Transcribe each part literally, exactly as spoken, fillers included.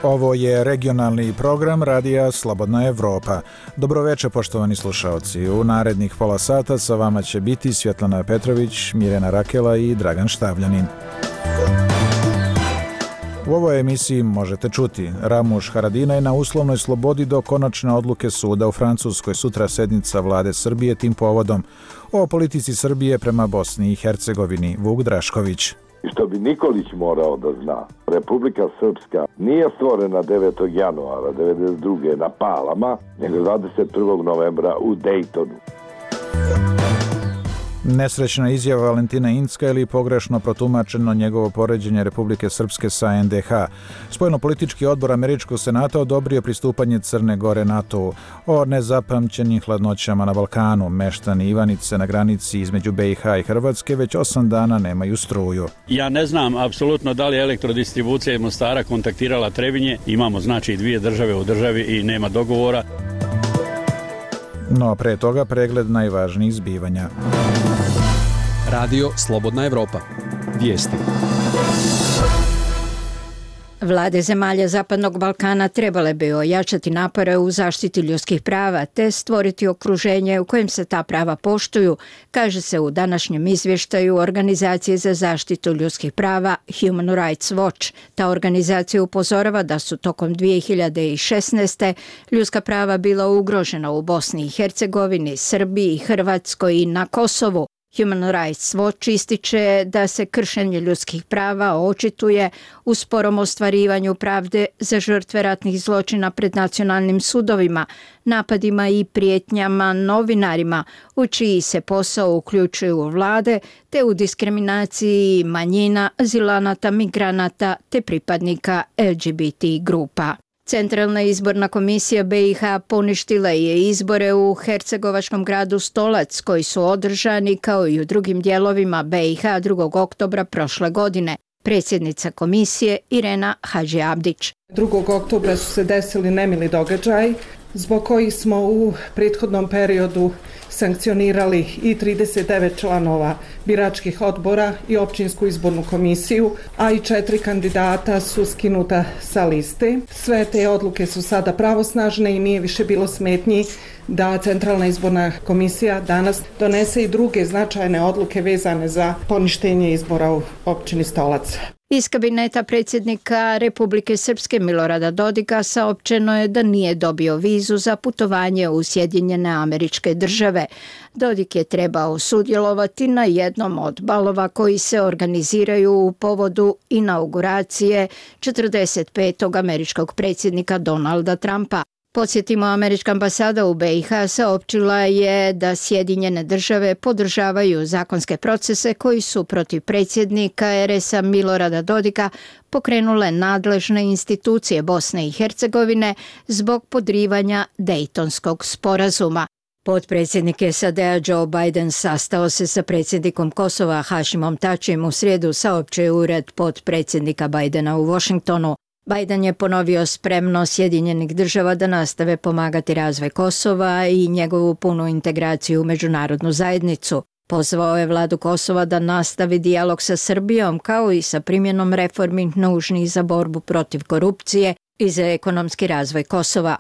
Ovo je regionalni program Radija Slobodna Evropa. Dobroveče, poštovani slušaoci. U narednih pola sata sa vama će biti Svjetlana Petrović, Mirjana Rakela i Dragan Štavljanin. U ovoj emisiji možete čuti: Ramuš Haradinaj na uslovnoj slobodi do konačne odluke suda u Francuskoj, sutra sednica vlade Srbije tim povodom. O politici Srbije prema Bosni i Hercegovini, Vuk Drašković. Što bi Nikolić morao da zna, Republika Srpska nije stvorena devetog januara devedeset druge na Palama, nego dvadeset prvog novembra u Dejtonu. Nesrećna izjava Valentina Incka ili pogrešno protumačeno njegovo poređenje Republike Srpske sa en de ha. Spoljnopolitički odbor Američkog senata odobrio pristupanje Crne Gore NATO-u. O nezapamćenim hladnoćama na Balkanu, meštani Ivanice na granici između be i ha i Hrvatske već osam dana nemaju struju. Ja ne znam apsolutno da li je elektrodistribucija iz Mostara kontaktirala Trebinje. Imamo znači dvije države u državi i nema dogovora. No pre toga pregled najvažnijih zbivanja. Radio Slobodna Evropa. Vijesti. Vlade zemalja Zapadnog Balkana trebale bi ojačati napore u zaštiti ljudskih prava te stvoriti okruženje u kojem se ta prava poštuju, kaže se u današnjem izvještaju Organizacije za zaštitu ljudskih prava Human Rights Watch. Ta organizacija upozorava da su tokom dvije hiljade šesnaeste. ljudska prava bila ugrožena u Bosni i Hercegovini, Srbiji, Hrvatskoj i na Kosovu. Human Rights Watch ističe da se kršenje ljudskih prava očituje u sporom ostvarivanju pravde za žrtve ratnih zločina pred nacionalnim sudovima, napadima i prijetnjama novinarima, u čiji se posao uključuju vlade, te u diskriminaciji manjina, azilanata, migranata te pripadnika el ge be te grupa. Centralna izborna komisija be i ha poništila je izbore u hercegovačkom gradu Stolac, koji su održani kao i u drugim dijelovima be i ha drugog oktobra prošle godine. Predsjednica komisije Irena Hadžiabdić. drugog oktobra su se desili nemili događaji zbog kojih smo u prethodnom periodu sankcionirali i trideset devet članova biračkih odbora i općinsku izbornu komisiju, a i četiri kandidata su skinuta sa liste. Sve te odluke su sada pravosnažne i nije više bilo smetnji da Centralna izborna komisija danas donese i druge značajne odluke vezane za poništenje izbora u općini Stolac. Iz kabineta predsjednika Republike Srpske Milorada Dodika saopćeno je da nije dobio vizu za putovanje u Sjedinjene Američke Države. Dodik je trebao sudjelovati na jednom od balova koji se organiziraju u povodu inauguracije četrdeset petog američkog predsjednika Donalda Trumpa. Podsjetimo, američka ambasada u be i ha saopćila je da Sjedinjene države podržavaju zakonske procese koji su protiv predsjednika er es a Milorada Dodika pokrenule nadležne institucije Bosne i Hercegovine zbog podrivanja Dejtonskog sporazuma. Potpredsjednik es a de a Joe Biden sastao se sa predsjednikom Kosova Hašimom Tačijem u srijedu, saopćuje ured potpredsjednika Bidena u Washingtonu. Biden je ponovio spremnost Sjedinjenih država da nastave pomagati razvoj Kosova i njegovu punu integraciju u međunarodnu zajednicu. Pozvao je vladu Kosova da nastavi dijalog sa Srbijom kao i sa primjenom reformi nužnih za borbu protiv korupcije i za ekonomski razvoj Kosova.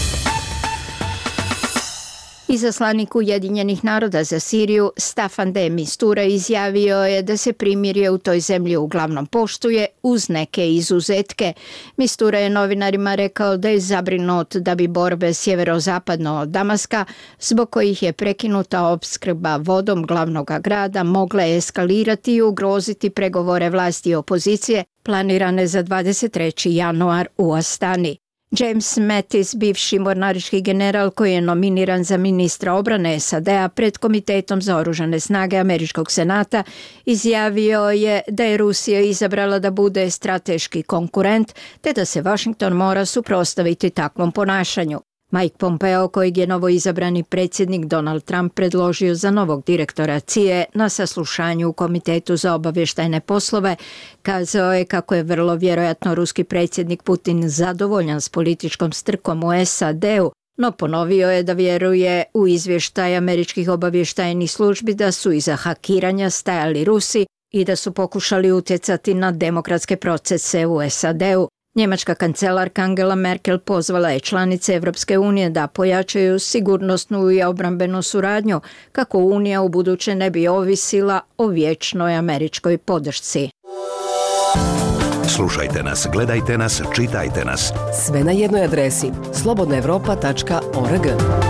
Izaslanik Ujedinjenih naroda za Siriju Staffan de Mistura izjavio je da se primirje u toj zemlji uglavnom poštuje uz neke izuzetke. Mistura je novinarima rekao da je zabrinut da bi borbe sjeverozapadno od Damaska, zbog kojih je prekinuta opskrba vodom glavnog grada, mogle eskalirati i ugroziti pregovore vlasti i opozicije planirane za dvadeset treći januar u Astani. James Mattis, bivši mornarički general koji je nominiran za ministra obrane es a de a pred Komitetom za oružane snage Američkog senata, izjavio je da je Rusija izabrala da bude strateški konkurent te da se Washington mora suprotstaviti takvom ponašanju. Mike Pompeo, kojeg je novoizabrani predsjednik Donald Trump predložio za novog direktora C I E na saslušanju u Komitetu za obavještajne poslove, kazao je kako je vrlo vjerojatno ruski predsjednik Putin zadovoljan s političkom strkom u es a de u, no ponovio je da vjeruje u izvještaj američkih obavještajnih službi da su iza hakiranja stajali Rusi i da su pokušali utjecati na demokratske procese u es a de u. Njemačka kancelarka Angela Merkel pozvala je članice Evropske unije da pojačaju sigurnosnu i obrambenu suradnju kako Unija u buduće ne bi ovisila o vječnoj američkoj podršci. Slušajte nas, gledajte nas, čitajte nas. Sve na jednoj adresi slobodna evropa tačka org.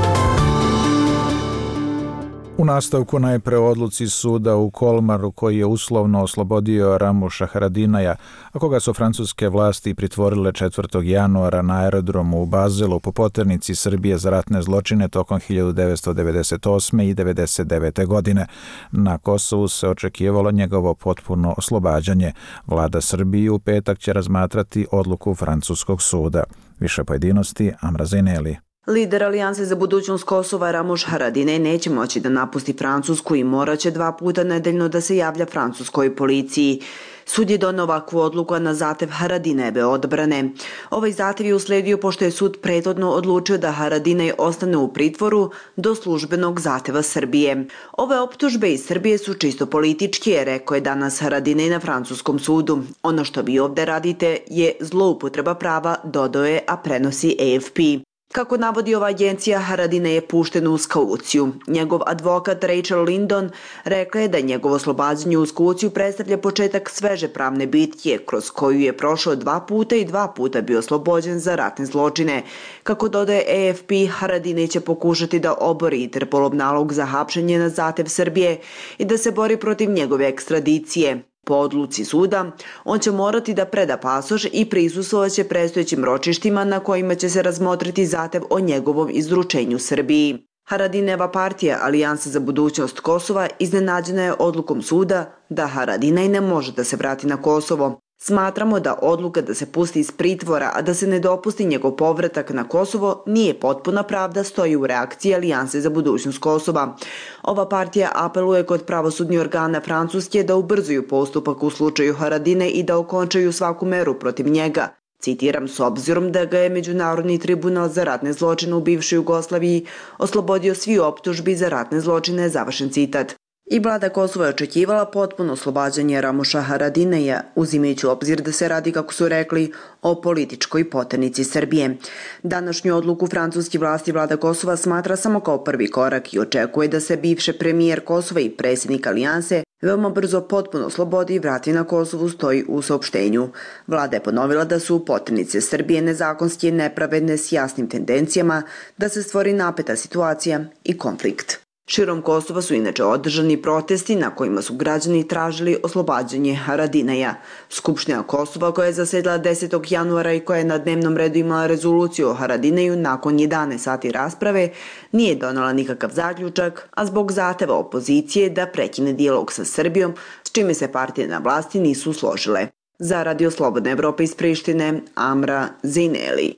U nastavku najpre o odluci suda u Kolmaru koji je uslovno oslobodio Ramuša Haradinaja, a koga su francuske vlasti pritvorile četvrtog januara na aerodromu u Bazelu po poternici Srbije za ratne zločine tokom hiljadu devetsto devedeset osme i devedeset devete. godine. Na Kosovu se očekivalo njegovo potpuno oslobađanje. Vlada Srbije u petak će razmatrati odluku francuskog suda. Više pojedinosti, Amra Zajneli. Lider Alijanse za budućnost Kosova Ramuš Haradinaj neće moći da napusti Francusku i moraće dva puta nedeljno da se javlja francuskoj policiji. Sud je donao ovakvu odluku, a na zahtev Haradinajeve odbrane. Ovaj zahtev je usledio pošto je sud prethodno odlučio da Haradinaj ostane u pritvoru do službenog zahteva Srbije. Ove optužbe iz Srbije su čisto političke, rekao je danas Haradinaj na francuskom sudu. Ono što vi ovde radite je zloupotreba prava, dodao je, a prenosi A F P. Kako navodi ova agencija, Haradinaj je pušten uz kauciju. Njegov advokat Rachel Lindon rekla je da njegovo oslobađanje uz kauciju predstavlja početak sveže pravne bitke, kroz koju je prošao dva puta i dva puta bio oslobođen za ratne zločine. Kako dodaje A F P, Haradinaj će pokušati da obori Interpolov nalog za hapšenje na zahtev Srbije i da se bori protiv njegove ekstradicije. Po odluci suda, on će morati da preda pasoš i prisustvovaće predstojećim ročištima na kojima će se razmotriti zahtev o njegovom izručenju Srbiji. Haradinajeva partija Alijansa za budućnost Kosova iznenađena je odlukom suda da Haradinaj ne može da se vrati na Kosovo. Smatramo da odluka da se pusti iz pritvora, a da se ne dopusti njegov povratak na Kosovo nije potpuna pravda, stoji u reakciji Alijanse za budućnost Kosova. Ova partija apeluje kod pravosudnih organa Francuske da ubrzuju postupak u slučaju Haradinaj i da okončaju svaku meru protiv njega. Citiram, s obzirom da ga je Međunarodni tribunal za ratne zločine u bivšoj Jugoslaviji oslobodio svi optužbi za ratne zločine, završen citat. I vlada Kosova je očekivala potpuno oslobađanje Ramuša Haradinaja, uzimajući u obzir da se radi, kako su rekli, o političkoj poternici Srbije. Današnju odluku francuski vlasti vlada Kosova smatra samo kao prvi korak i očekuje da se bivši premijer Kosova i predsjednik Alijanse veoma brzo potpuno oslobodi i vrati na Kosovu, stoji u saopštenju. Vlada je ponovila da su poternice Srbije nezakonski nepravedne s jasnim tendencijama da se stvori napeta situacija i konflikt. Širom Kosova su inače održani protesti na kojima su građani tražili oslobađanje Haradinaja. Skupština Kosova, koja je zasedala desetog januara i koja je na dnevnom redu imala rezoluciju o Haradinaju nakon jedanaest sati rasprave, nije donala nikakav zaključak, a zbog zahteva opozicije da prekine dijalog sa Srbijom, s čime se partije na vlasti nisu složile. Za Radio Slobodna Evropa iz Prištine, Amra Zajneli.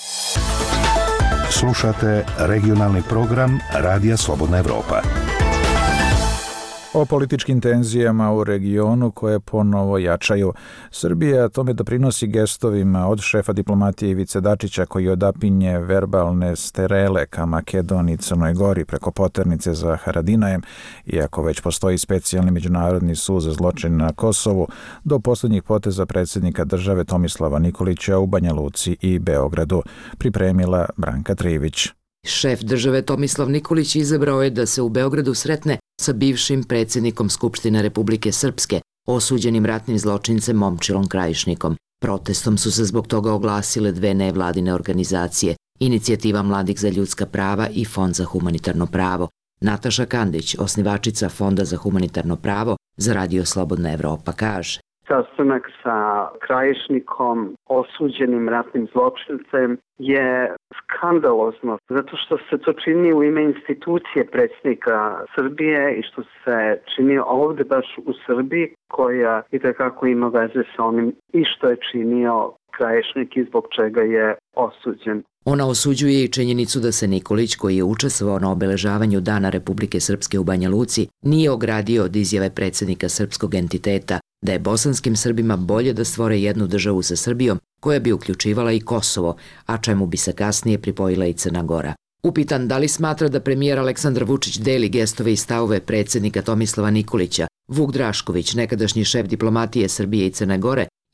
Slušate regionalni program Radija Slobodna Evropa. O političkim tenzijama u regionu koje ponovo jačaju. Srbija tome doprinosi gestovima od šefa diplomatije Ivice Dačića koji odapinje verbalne sterele ka Makedoniji i Crnoj Gori preko poternice za Haradinajem, iako već postoji specijalni međunarodni sud za zločin na Kosovu, do posljednjih poteza predsjednika države Tomislava Nikolića u Banja Luci i Beogradu, pripremila Branka Trivić. Šef države Tomislav Nikolić izabrao je da se u Beogradu sretne sa bivšim predsjednikom Skupštine Republike Srpske, osuđenim ratnim zločincem Momčilom Krajišnikom. Protestom su se zbog toga oglasile dve nevladine organizacije, Inicijativa mladih za ljudska prava i Fond za humanitarno pravo. Nataša Kandić, osnivačica Fonda za humanitarno pravo, za Radio Slobodna Evropa, kaže: Sastanak sa Krajišnikom, osuđenim ratnim zločincem, je skandalozno, zato što se to čini u ime institucije predsjednika Srbije i što se čini ovde baš u Srbiji, koja itekako ima veze sa onim i što je činio Krajišnik i zbog čega je osuđen. Ona osuđuje i činjenicu da se Nikolić, koji je učestvovao na obeležavanju Dana Republike Srpske u Banja Luci, nije ogradio od izjave predsjednika srpskog entiteta da je bosanskim Srbima bolje da stvore jednu državu sa Srbijom koja bi uključivala i Kosovo, a čemu bi se kasnije pripojila i Crna Gora. Upitan da li smatra da premijer Aleksandar Vučić deli gestove i stavove predsjednika Tomislava Nikolića, Vuk Drašković, nekadašnji šef diplomatije Srbije i Crne Gore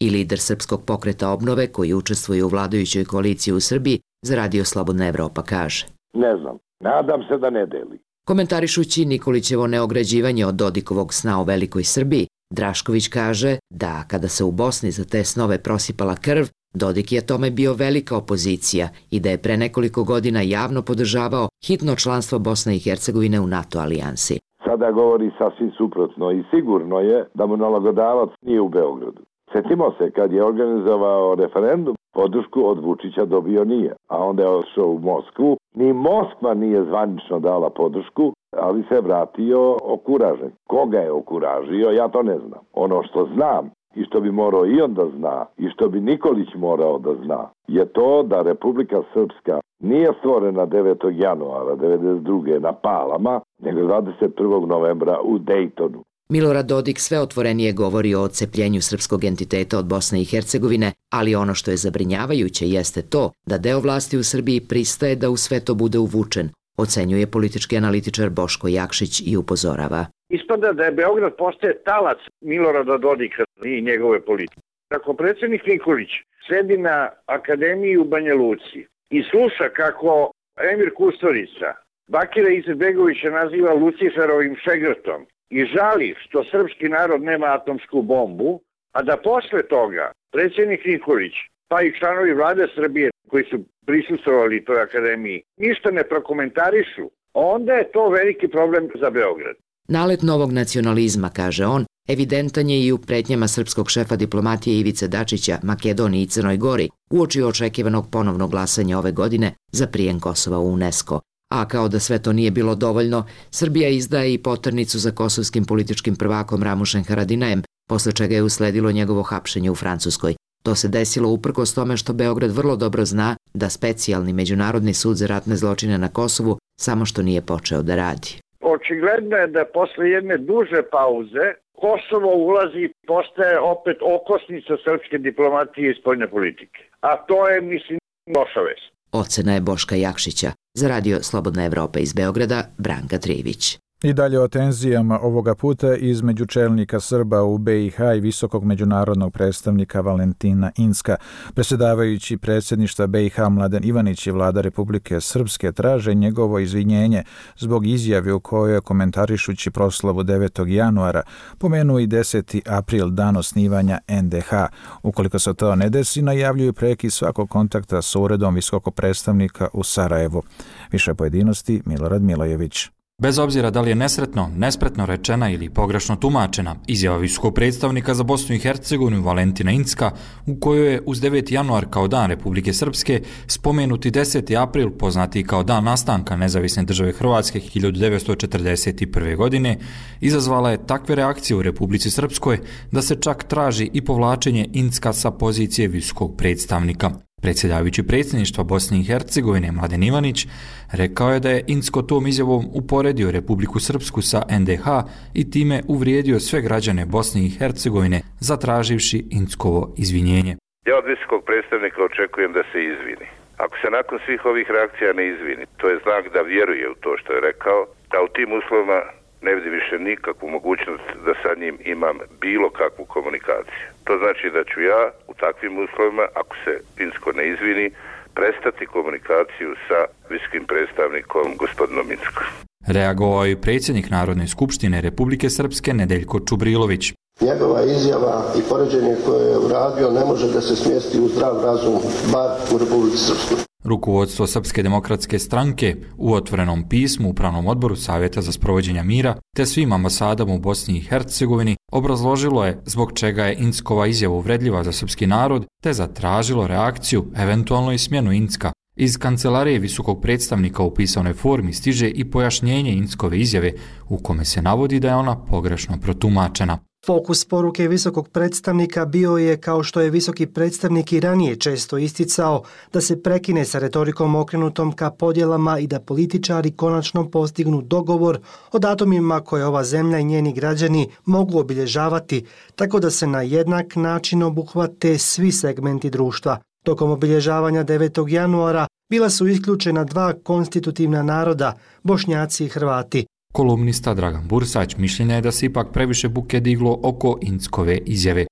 i lider Srpskog pokreta obnove koji učestvuje u vladajućoj koaliciji u Srbiji, za Radio Slobodna Evropa kaže. Ne znam, nadam se da ne deli. Komentarišući Nikolićevo neograđivanje od Dodikovog sna o velikoj Srbiji, Drašković kaže da kada se u Bosni za te snove prosipala krv, Dodik je tome bio velika opozicija i da je pre nekoliko godina javno podržavao hitno članstvo Bosne i Hercegovine u NATO alijansi. Sada govori sasvim suprotno i sigurno je da mu nalagodavac nije u Beogradu. Sjetimo se kad je organizovao referendum, podršku od Vučića dobio nije, a onda je otišao u Moskvu. Ni Moskva nije zvanično dala podršku, ali se vratio okuražen. Koga je okuražio, ja to ne znam. Ono što znam i što bi morao i on da zna i što bi Nikolić morao da zna je to da Republika Srpska nije stvorena devetog januara devedeset druge na Palama, nego dvadeset prvog novembra u Dejtonu. Milorad Dodik sve otvorenije govori o odcepljenju srpskog entiteta od Bosne i Hercegovine, ali ono što je zabrinjavajuće jeste to da deo vlasti u Srbiji pristaje da u sve to bude uvučen, ocenjuje politički analitičar Boško Jakšić i upozorava. Ispada da je Beograd postaje talac Milorada Dodika i njegove politike. Ako predsjednik Nikolić sedi na akademiji u Banja Luci i sluša kako Emir Kusturica Bakira Izetbegovića naziva Luciferovim šegrtom i žali što srpski narod nema atomsku bombu, a da posle toga predsjednik Nikolić pa i članovi vlade Srbije koji su prisustvovali toj akademiji ništa ne prokomentarišu, onda je to veliki problem za Beograd. Nalet novog nacionalizma, kaže on, evidentan je i u pretnjama srpskog šefa diplomatije Ivice Dačića, Makedoniji i Crnoj Gori, uoči očekivanog ponovnog glasanja ove godine za prijem Kosova u UNESCO. A kao da sve to nije bilo dovoljno, Srbija izdaje i poternicu za kosovskim političkim prvakom Ramušem Haradinajem, posle čega je usledilo njegovo hapšenje u Francuskoj. To se desilo uprkos tome što Beograd vrlo dobro zna da specijalni međunarodni sud za ratne zločine na Kosovu samo što nije počeo da radi. Očigledno je da posle jedne duže pauze Kosovo ulazi i postaje opet okosnica srpske diplomatije i spoljne politike. A to je, mislim, loša vest. Ocena je Boška Jakšića. Za Radio Slobodna Evropa iz Beograda, Branka Trivić. I dalje o tenzijama ovoga puta između čelnika Srba u be i ha i visokog međunarodnog predstavnika Valentina Incka. Predsjedavajući predsjedništva be i ha Mladen Ivanić i vlada Republike Srpske traže njegovo izvinjenje zbog izjave u kojoj je komentarišući proslavu devetog januara pomenuo i deseti april, dan osnivanja en de ha. Ukoliko se to ne desi, najavljuju prekid svakog kontakta sa uredom visokog predstavnika u Sarajevu. Više pojedinosti Milorad Milojević. Bez obzira da li je nesretno, nespretno rečena ili pogrešno tumačena, izjava visokog predstavnika za Bosnu i Hercegovinu Valentina Incka, u kojoj je uz deveti januar kao dan Republike Srpske spomenuti deseti april, poznati kao dan nastanka nezavisne države Hrvatske hiljadu devetsto četrdeset prve. godine, izazvala je takve reakcije u Republici Srpskoj da se čak traži i povlačenje Incka sa pozicije visokog predstavnika. Predsjedavajući predsjedništva Bosne i Hercegovine Mladen Ivanić rekao je da je Incko tom izjavom uporedio Republiku Srpsku sa en de ha i time uvrijedio sve građane Bosne i Hercegovine zatraživši Inckovo izvinjenje. Ja od visokog predstavnika očekujem da se izvini. Ako se nakon svih ovih reakcija ne izvini, to je znak da vjeruje u to što je rekao, da u tim uslovima ne vidim više nikakvu mogućnost da sa njim imam bilo kakvu komunikaciju. To znači da ću ja u takvim uslovima, ako se Incko ne izvini, prestati komunikaciju sa visokim predstavnikom gospodinom Inckom. Reagovao je predsjednik Narodne skupštine Republike Srpske Nedeljko Čubrilović. Njegova izjava i poređenje koje je uradio ne može da se smjesti u zdrav razum, bar u Republici Srpskoj. Rukovodstvo Srpske demokratske stranke u otvorenom pismu Upravnom odboru Savjeta za sprovođenje mira te svim ambasadama u Bosni i Hercegovini obrazložilo je zbog čega je Inckova izjava uvredljiva za srpski narod te zatražilo reakciju, eventualno i smjenu Incka. Iz kancelarije visokog predstavnika u pisanoj formi stiže i pojašnjenje Inckove izjave u kome se navodi da je ona pogrešno protumačena. Fokus poruke visokog predstavnika bio je, kao što je visoki predstavnik i ranije često isticao, da se prekine sa retorikom okrenutom ka podjelama i da političari konačno postignu dogovor o datumima koje ova zemlja i njeni građani mogu obilježavati, tako da se na jednak način obuhvate svi segmenti društva. Tokom obilježavanja devetog januara bila su isključena dva konstitutivna naroda, Bošnjaci i Hrvati. Kolumnista Dragan Bursać mišljenja je da se ipak previše buke diglo oko Inckove izjave. Prvo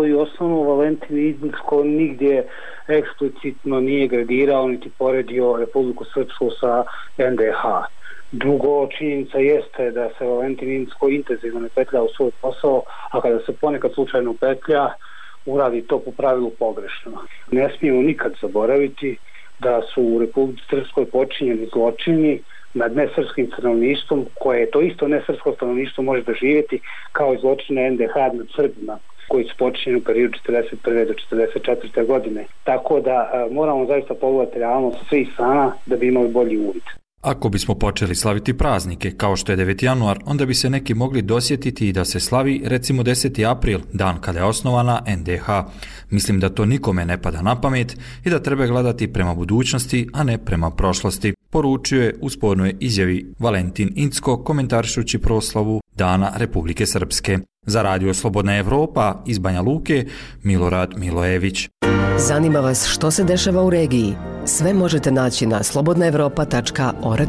prvo i osnovno Valentin Incko nigdje eksplicitno nije gradirao niti poredio Republiku Srpsku sa en de ha. Drugo, činjenica jeste da se Valentin Incko intenzivno ne petlja u svoj posao, a kada se ponekad slučajno petlja, uradi to po pravilu pogrešno. Ne smijemo nikad zaboraviti da su u Republici Srpskoj počinjeni zločini nad nesrpskim stanovništvom, koje to isto nesrpsko stanovništvo može doživjeti kao i zločine en de ha nad Srbima, koji su počinjeni u periodu četrdeset prve do četrdeset četvrte godine. Tako da a, moramo zaista pogledati realnost svih strana da bi imali bolji uvid. Ako bismo počeli slaviti praznike, kao što je deveti januar, onda bi se neki mogli dosjetiti i da se slavi recimo deseti april, dan kada je osnovana en de ha. Mislim da to nikome ne pada na pamet i da treba gledati prema budućnosti, a ne prema prošlosti, poručio je u spornoj izjavi Valentin Incko komentarišući proslavu Dana Republike Srpske. Za Radio Slobodna Evropa iz Banja Luke, Milorad Milojević. Zanima vas što se dešava u regiji? Sve možete naći na slobodna evropa tačka org.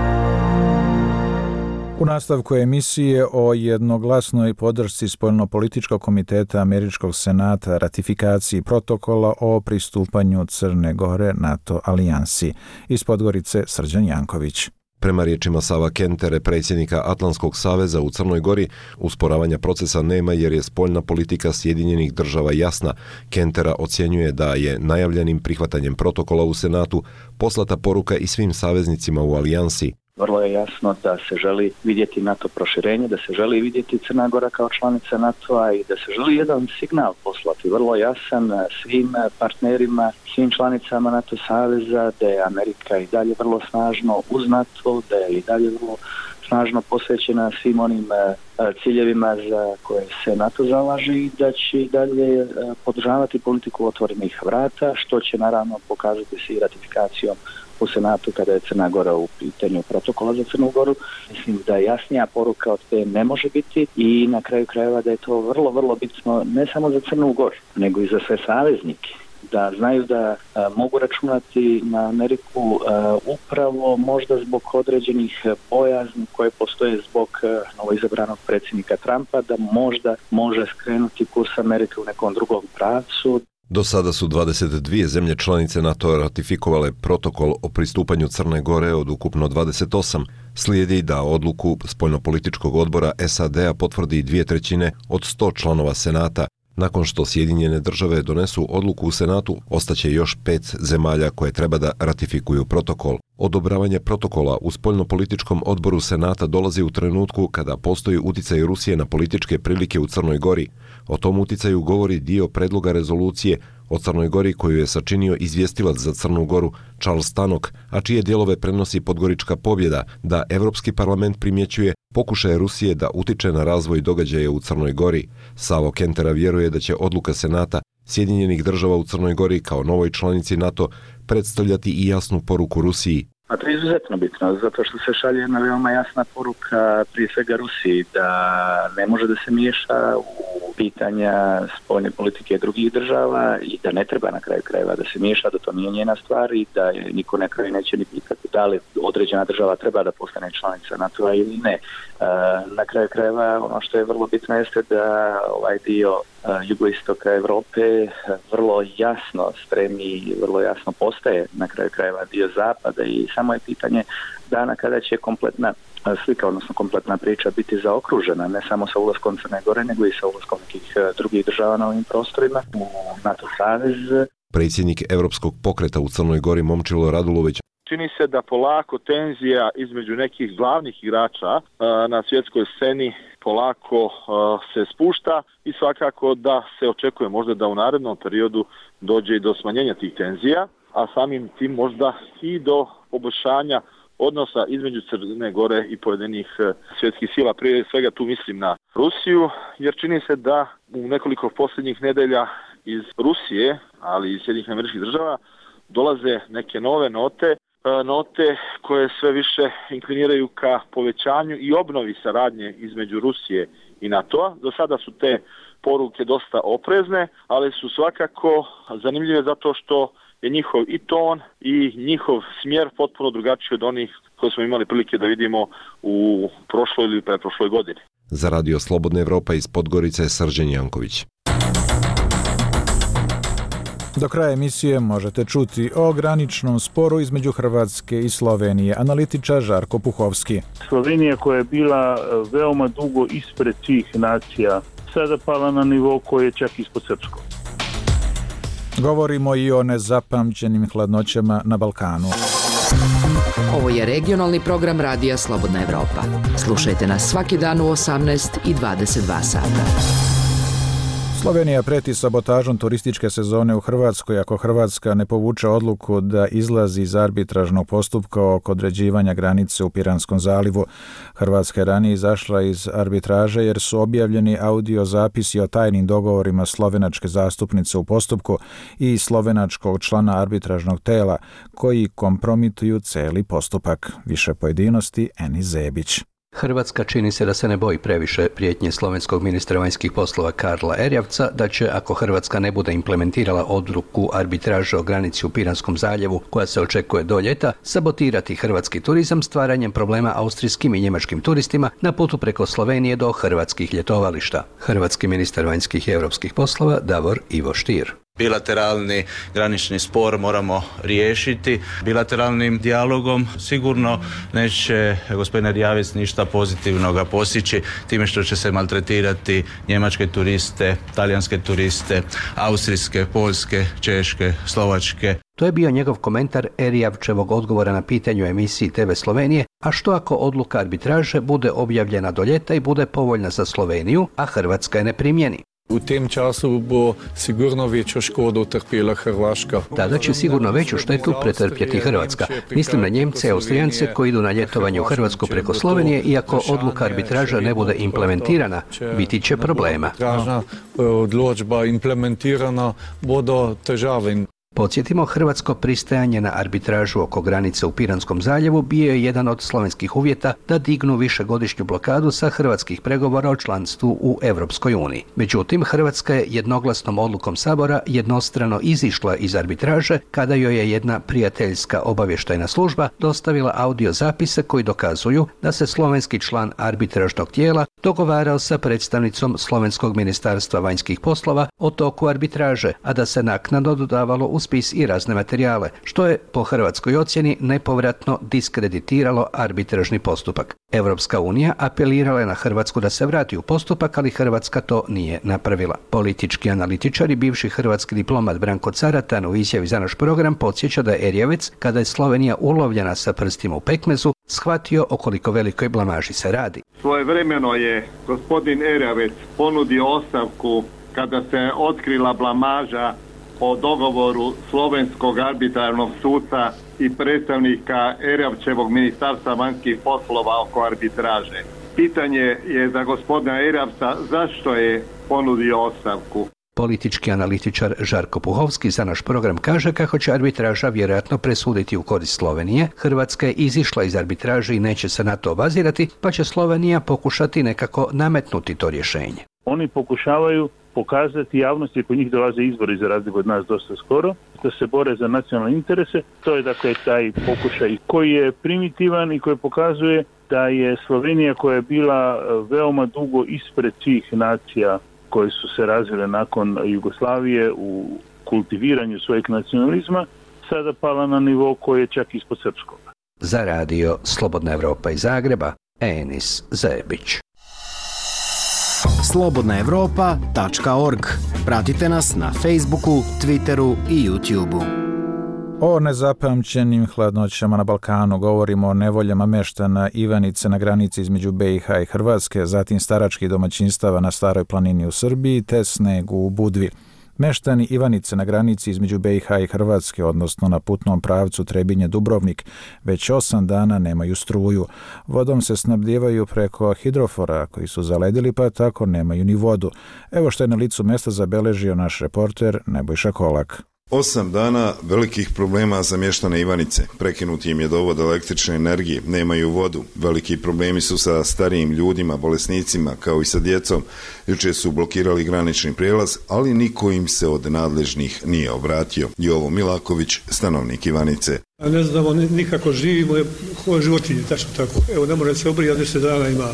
U nastavku emisije o jednoglasnoj podršci Spoljnopolitičkog komiteta Američkog senata ratifikaciji protokola o pristupanju Crne Gore NATO alijansi. Iz Podgorice Srđan Janković. Prema riječima Sava Kentere, predsjednika Atlantskog saveza u Crnoj Gori, usporavanja procesa nema jer je spoljna politika Sjedinjenih država jasna. Kentera ocjenjuje da je najavljenim prihvatanjem protokola u Senatu poslata poruka i svim saveznicima u alijansi. Vrlo je jasno da se želi vidjeti NATO proširenje, da se želi vidjeti Crna Gora kao članica NATO-a i da se želi jedan signal poslati, vrlo jasan svim partnerima, svim članicama NATO saveza, da je Amerika i dalje vrlo snažno uz NATO, da je i dalje vrlo snažno posvećena svim onim ciljevima za koje se NATO zalaže i da će i dalje podržavati politiku otvorenih vrata, što će naravno pokazati se i ratifikacijom u Senatu kada je Crna Gora u pitanju protokola za Crnu Goru. Mislim da jasnija poruka od te ne može biti i na kraju krajeva da je to vrlo, vrlo bitno ne samo za Crnu Goru, nego i za sve saveznike. Da znaju da a, mogu računati na Ameriku a, upravo možda zbog određenih bojazni koje postoje zbog a, novoizabranog predsjednika Trumpa, da možda može skrenuti kurs Amerike u nekom drugom pravcu. Do sada su dvadeset dvije zemlje članice NATO ratifikovale protokol o pristupanju Crne Gore od ukupno dvadeset osam. Slijedi da odluku Spoljnopolitičkog odbora es a de a potvrdi dvije trećine od sto članova Senata. Nakon što Sjedinjene države donesu odluku u Senatu, ostaće još pet zemalja koje treba da ratifikuju protokol. Odobravanje protokola u Spoljnopolitičkom odboru Senata dolazi u trenutku kada postoji uticaj Rusije na političke prilike u Crnoj Gori. O tom uticaju govori dio predloga rezolucije o Crnoj Gori koju je sačinio izvjestilac za Crnu Goru Charles Tannock, a čije dijelove prenosi Podgorička pobjeda, da Evropski parlament primjećuje pokušaje Rusije da utiče na razvoj događaja u Crnoj Gori. Savo Kentera vjeruje da će odluka Senata Sjedinjenih država u Crnoj Gori kao novoj članici NATO predstavljati i jasnu poruku Rusiji. A to je izuzetno bitno, zato što se šalje jedna veoma jasna poruka prije svega Rusiji da ne može da se miješa u pitanja spoljne politike drugih država i da ne treba na kraju krajeva da se miješa, da to nije njena stvar i da je niko na kraju neće ni pitati da li određena država treba da postane članica NATO-a ili ne. Na kraju krajeva ono što je vrlo bitno jeste da ovaj dio jugoistoka Evrope vrlo jasno stremi, vrlo jasno postaje na kraju krajeva dio zapada i samo je pitanje dana kada će kompletna slika, odnosno kompletna priča biti zaokružena, ne samo sa ulaskom Crne Gore, nego i sa ulaskom nekih drugih država na ovim prostorima u NATO savez. Predsjednik Europskog pokreta u Crnoj Gori Momčilo Radulović. Čini se da polako tenzija između nekih glavnih igrača na svjetskoj sceni polako se spušta i svakako da se očekuje možda da u narednom periodu dođe i do smanjenja tih tenzija, a samim tim možda i do poboljšanja odnosa između Crne Gore i pojedinih svjetskih sila. Prije svega tu mislim na Rusiju, jer čini se da u nekoliko posljednjih nedelja iz Rusije, ali i iz Sjedinjenih Američkih Država, dolaze neke nove note, note koje sve više inkliniraju ka povećanju i obnovi saradnje između Rusije i NATO-a. Do sada su te poruke dosta oprezne, ali su svakako zanimljive zato što je njihov i ton i njihov smjer potpuno drugačiji od onih koje smo imali prilike da vidimo u prošloj ili pretprošloj godini. Za Radio Slobodna Evropa iz Podgorice Srđan Janković. Do kraja emisije možete čuti o graničnom sporu između Hrvatske i Slovenije. Analitičar Žarko Puhovski. Slovenija koja je bila veoma dugo ispred svih nacija, sada pala na nivo koji je čak ispod srpskog. Govorimo i o nezapamćenim hladnoćama na Balkanu. Ovo je regionalni program Radija Slobodna Evropa. Slušajte nas svaki dan u osamnaest i dvadeset dva sata. Slovenija preti sabotažom turističke sezone u Hrvatskoj ako Hrvatska ne povuče odluku da izlazi iz arbitražnog postupka oko određivanja granice u Piranskom zalivu. Hrvatska je ranije izašla iz arbitraže jer su objavljeni audio zapisi o tajnim dogovorima slovenačke zastupnice u postupku i slovenačkog člana arbitražnog tela koji kompromituju celi postupak. Više pojedinosti Eni Zebić. Hrvatska čini se da se ne boji previše prijetnje slovenskog ministra vanjskih poslova Karla Erjavca da će, ako Hrvatska ne bude implementirala odluku arbitraže o granici u Piranskom zaljevu koja se očekuje do ljeta, sabotirati hrvatski turizam stvaranjem problema austrijskim i njemačkim turistima na putu preko Slovenije do hrvatskih ljetovališta. Hrvatski ministar vanjskih i europskih poslova Davor Ivo Stier. Bilateralni granični spor moramo riješiti. Bilateralnim dijalogom sigurno neće gospodin Erjavec ništa pozitivnoga postići time što će se maltretirati njemačke turiste, talijanske turiste, austrijske, poljske, češke, slovačke. To je bio njegov komentar Erjavčevog odgovora na pitanje u emisiji te ve Slovenije, a što ako odluka arbitraže bude objavljena do ljeta i bude povoljna za Sloveniju, a Hrvatska je ne primjeni. U tem času bo sigurno veću škodu utrpjela Hrvaška. Tada će sigurno veću štetu pretrpjeti Hrvatska. Mislim na Njemce i Austrijance koji idu na ljetovanje u Hrvatsku preko Slovenije, iako odluka arbitraža ne bude implementirana, biti će problema. Odločba implementirana, bodo težave. Podsjetimo, hrvatsko pristajanje na arbitražu oko granice u Piranskom zaljevu bio je jedan od slovenskih uvjeta da dignu višegodišnju blokadu sa hrvatskih pregovora o članstvu u Europskoj uniji. Međutim, Hrvatska je jednoglasnom odlukom Sabora jednostrano izišla iz arbitraže kada joj je jedna prijateljska obavještajna služba dostavila audio zapise koji dokazuju da se slovenski član arbitražnog tijela dogovarao sa predstavnicom Slovenskog ministarstva vanjskih poslova o toku arbitraže, a da se naknadno dodavalo u spis i razne materijale, što je po hrvatskoj ocjeni nepovratno diskreditiralo arbitražni postupak. Europska unija apelirala je na Hrvatsku da se vrati u postupak, ali Hrvatska to nije napravila. Politički analitičar i bivši hrvatski diplomat Branko Caratan u izjavi za naš program podsjeća da je Erjavec, kada je Slovenija ulovljena sa prstima u pekmezu, shvatio o koliko velikoj blamaži se radi. Svojevremeno je gospodin Erjavec ponudio ostavku kada se otkrila blamaža o dogovoru slovenskog arbitrarnog suca i predstavnika Erjavčevog ministarstva vanjskih poslova oko arbitraže. Pitanje je za gospodina Erjavca zašto je ponudio ostavku. Politički analitičar Žarko Puhovski za naš program kaže kako će arbitraža vjerojatno presuditi u korist Slovenije. Hrvatska je izišla iz arbitraže i neće se na to obazirati, pa će Slovenija pokušati nekako nametnuti to rješenje. Oni pokušavaju pokazati javnosti, kod njih dolaze izbori za razliku od nas dosta skoro, da se bore za nacionalne interese. To je dakle taj pokušaj koji je primitivan i koji pokazuje da je Slovenija, koja je bila veoma dugo ispred svih nacija koje su se razvile nakon Jugoslavije u kultiviranju svojeg nacionalizma, sada pala na nivo koji je čak ispod srpskog. Za radio Slobodna Evropa iz Zagreba, Enis Zebić. slobodna evropa tačka org. Pratite nas na Facebooku, Twitteru i YouTubeu. O nezapamćenim hladnoćama na Balkanu govorimo o nevoljama meštana Ivanice na granici između be i ha i Hrvatske, zatim staračkih domaćinstava na Staroj planini u Srbiji te snegu u Budvi. Meštani Ivanice na granici između be i ha i Hrvatske, odnosno na putnom pravcu Trebinje-Dubrovnik, već osam dana nemaju struju. Vodom se snabdijevaju preko hidrofora koji su zaledili, pa tako nemaju ni vodu. Evo što je na licu mesta zabeležio naš reporter Nebojša Kolak. Osam dana velikih problema za mještane Ivanice. Prekinuti im je dovod električne energije, nemaju vodu. Veliki problemi su sa starijim ljudima, bolesnicima, kao i sa djecom. Jučer su blokirali granični prijelaz, ali niko im se od nadležnih nije obratio. Jovo Milaković, stanovnik Ivanice. A ne znamo nikako živimo, životinje, tačno tako. Evo, ne može se obrijati, deset dana ima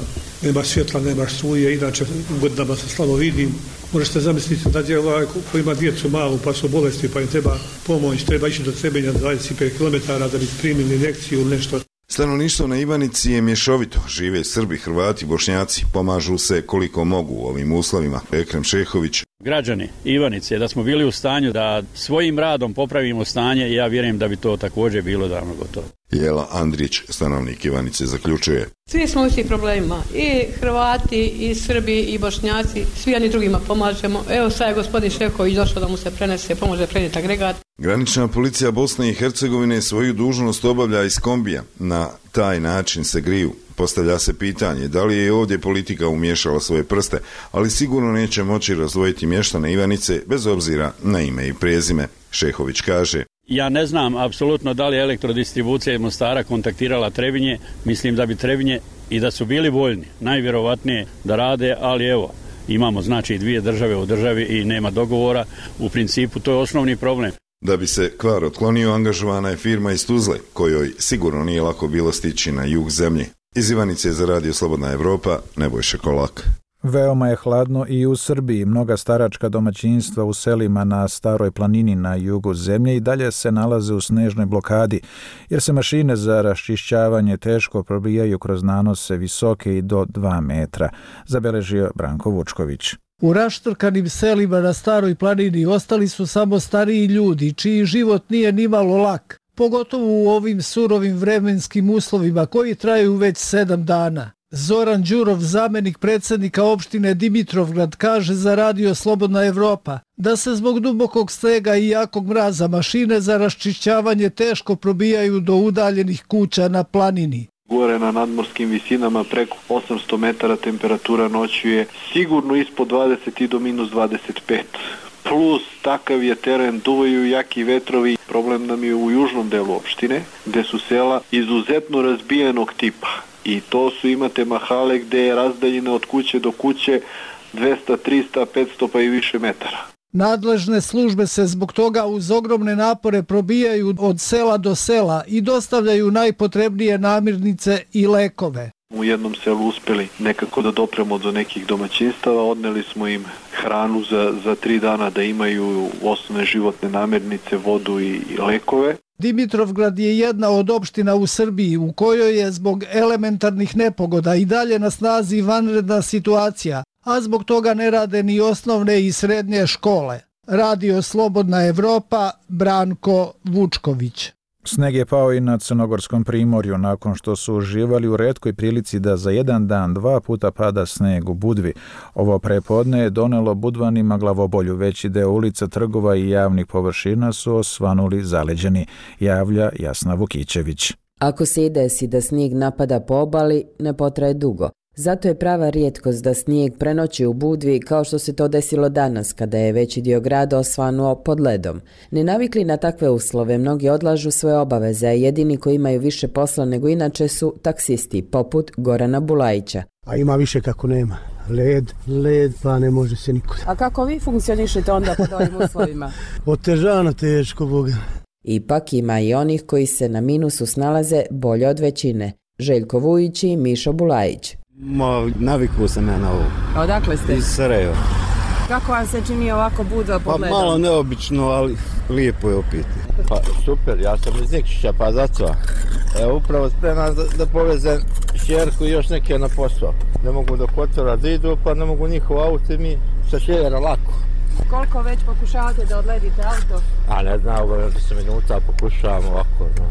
nema svjetla, nema struje, inače u godinama se slabo vidim. Možete zamisliti da je ovaj ko ima djecu malu pa su bolesti pa im treba pomoć, treba ići do Trebinja dvadeset pet kilometara da bi primili injekciju ili nešto. Stanovništvo na Ivanici je mješovito. Žive Srbi, Hrvati, Bošnjaci. Pomažu se koliko mogu u ovim uslovima. Ekrem Šehović. Građani Ivanice, da smo bili u stanju da svojim radom popravimo stanje i ja vjerujem da bi to također bilo davno gotovo. Jela Andrić, stanovnik Ivanice, zaključuje. Svi smo u svih problemima. I Hrvati, i Srbi, i Bošnjaci. Svi oni drugima pomažemo. Evo sad je gospodin Šefković došao da mu se prenese, pomože prenijeti agregat. Granična policija Bosne i Hercegovine svoju dužnost obavlja iz kombija. Na taj način se griju. Postavlja se pitanje da li je ovdje politika umiješala svoje prste, ali sigurno neće moći razdvojiti mještane Ivanice bez obzira na ime i prezime. Šehović kaže. Ja ne znam apsolutno da li je elektrodistribucija iz Mostara kontaktirala Trebinje. Mislim da bi Trebinje i da su bili voljni, najvjerovatnije da rade, ali evo, imamo znači dvije države u državi i nema dogovora. U principu to je osnovni problem. Da bi se kvar otklonio, angažovana je firma iz Tuzle, kojoj sigurno nije lako bilo stići na jug zemlje. Iz Ivanice za Radio Slobodna Evropa, Nebojša Kolak. Veoma je hladno i u Srbiji. Mnoga staračka domaćinstva u selima na Staroj planini na jugu zemlje i dalje se nalaze u snežnoj blokadi, jer se mašine za raščišćavanje teško probijaju kroz nanose visoke i do dva metra, zabeležio Branko Vučković. U raštrkanim selima na Staroj planini ostali su samo stariji ljudi, čiji život nije nimalo lak, pogotovo u ovim surovim vremenskim uslovima koji traju već sedam dana. Zoran Đurov, zamenik predsjednika opštine Dimitrovgrad, kaže za Radio Slobodna Evropa da se zbog dubokog snega i jakog mraza mašine za raščišćavanje teško probijaju do udaljenih kuća na planini. Gore na nadmorskim visinama preko osamsto metara temperatura noću je sigurno ispod dvadeset i do minus dvadeset pet. Plus takav je teren, duvaju jaki vetrovi. Problem nam je u južnom delu opštine, gde su sela izuzetno razbijenog tipa. I to su, imate mahale gde je razdaljina od kuće do kuće dvesta, trista, petsto pa i više metara. Nadležne službe se zbog toga uz ogromne napore probijaju od sela do sela i dostavljaju najpotrebnije namirnice i lekove. U jednom selu uspeli nekako da dopremo do nekih domaćinstava, odneli smo im hranu za, za tri dana da imaju osnovne životne namirnice, vodu i, i lekove. Dimitrovgrad je jedna od opština u Srbiji u kojoj je zbog elementarnih nepogoda i dalje na snazi vanredna situacija, a zbog toga ne rade ni osnovne i srednje škole. Radio Slobodna Evropa, Branko Vučković. Sneg je pao i na Crnogorskom primorju nakon što su uživali u retkoj prilici da za jedan dan dva puta pada sneg u Budvi. Ovo prepodne je donelo Budvanima glavobolju. Veći deo ulica, trgova i javnih površina su osvanuli zaleđeni, javlja Jasna Vukićević. Ako se i desi da snijeg napada po obali, ne potraje dugo. Zato je prava rijetkost da snijeg prenoći u Budvi kao što se to desilo danas kada je veći dio grada osvanuo pod ledom. Nenavikli na takve uslove, mnogi odlažu svoje obaveze, a jedini koji imaju više posla nego inače su taksisti, poput Gorana Bulajića. A ima više kako nema. Led, led, pa ne može se nikuda. A kako vi funkcionišete onda pod ovim uslovima? Otežano teško, Boga. Ipak ima i onih koji se na minusu snalaze bolje od većine. Željko Vujić i Mišo Bulajić. Ma, navikao sam ja na ovo. A odakle ste? Iz Sarajeva. Kako vam se čini ovako Budva pod ledom? Pa malo neobično, ali lijepo je opet. Pa super, ja sam iz Nikšića, pa zato. Evo upravo spreman da, da povezem šerku i još neke na posao. Ne mogu do Kotora da idu, pa ne mogu njihov auto i mi sa sjevera lako. Koliko već pokušavate da odledite auto? A ne znam, ovo je deset minuta pokušavam ovako. No.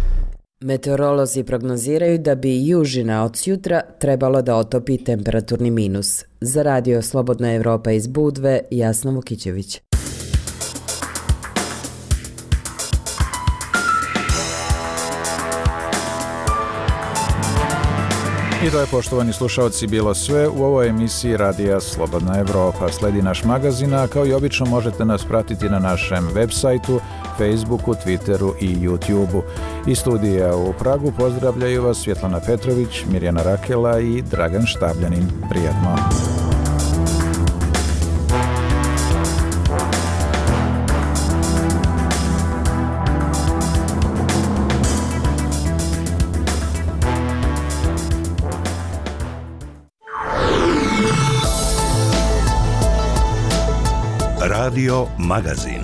Meteorolozi prognoziraju da bi južina od sjutra trebalo da otopi temperaturni minus. Za Radio Slobodna Evropa iz Budve, Jasna Vukićević. I to je, poštovani slušalci, bilo sve u ovoj emisiji Radija Slobodna Evropa. Sledi naš magazin, a kao i obično možete nas pratiti na našem web sajtu, Facebooku, Twitteru i YouTubeu. Iz studija u Pragu pozdravljaju vas Svjetlana Petrović, Mirjana Rakela i Dragan Štabljanin. Prijatno! Radio Magazin.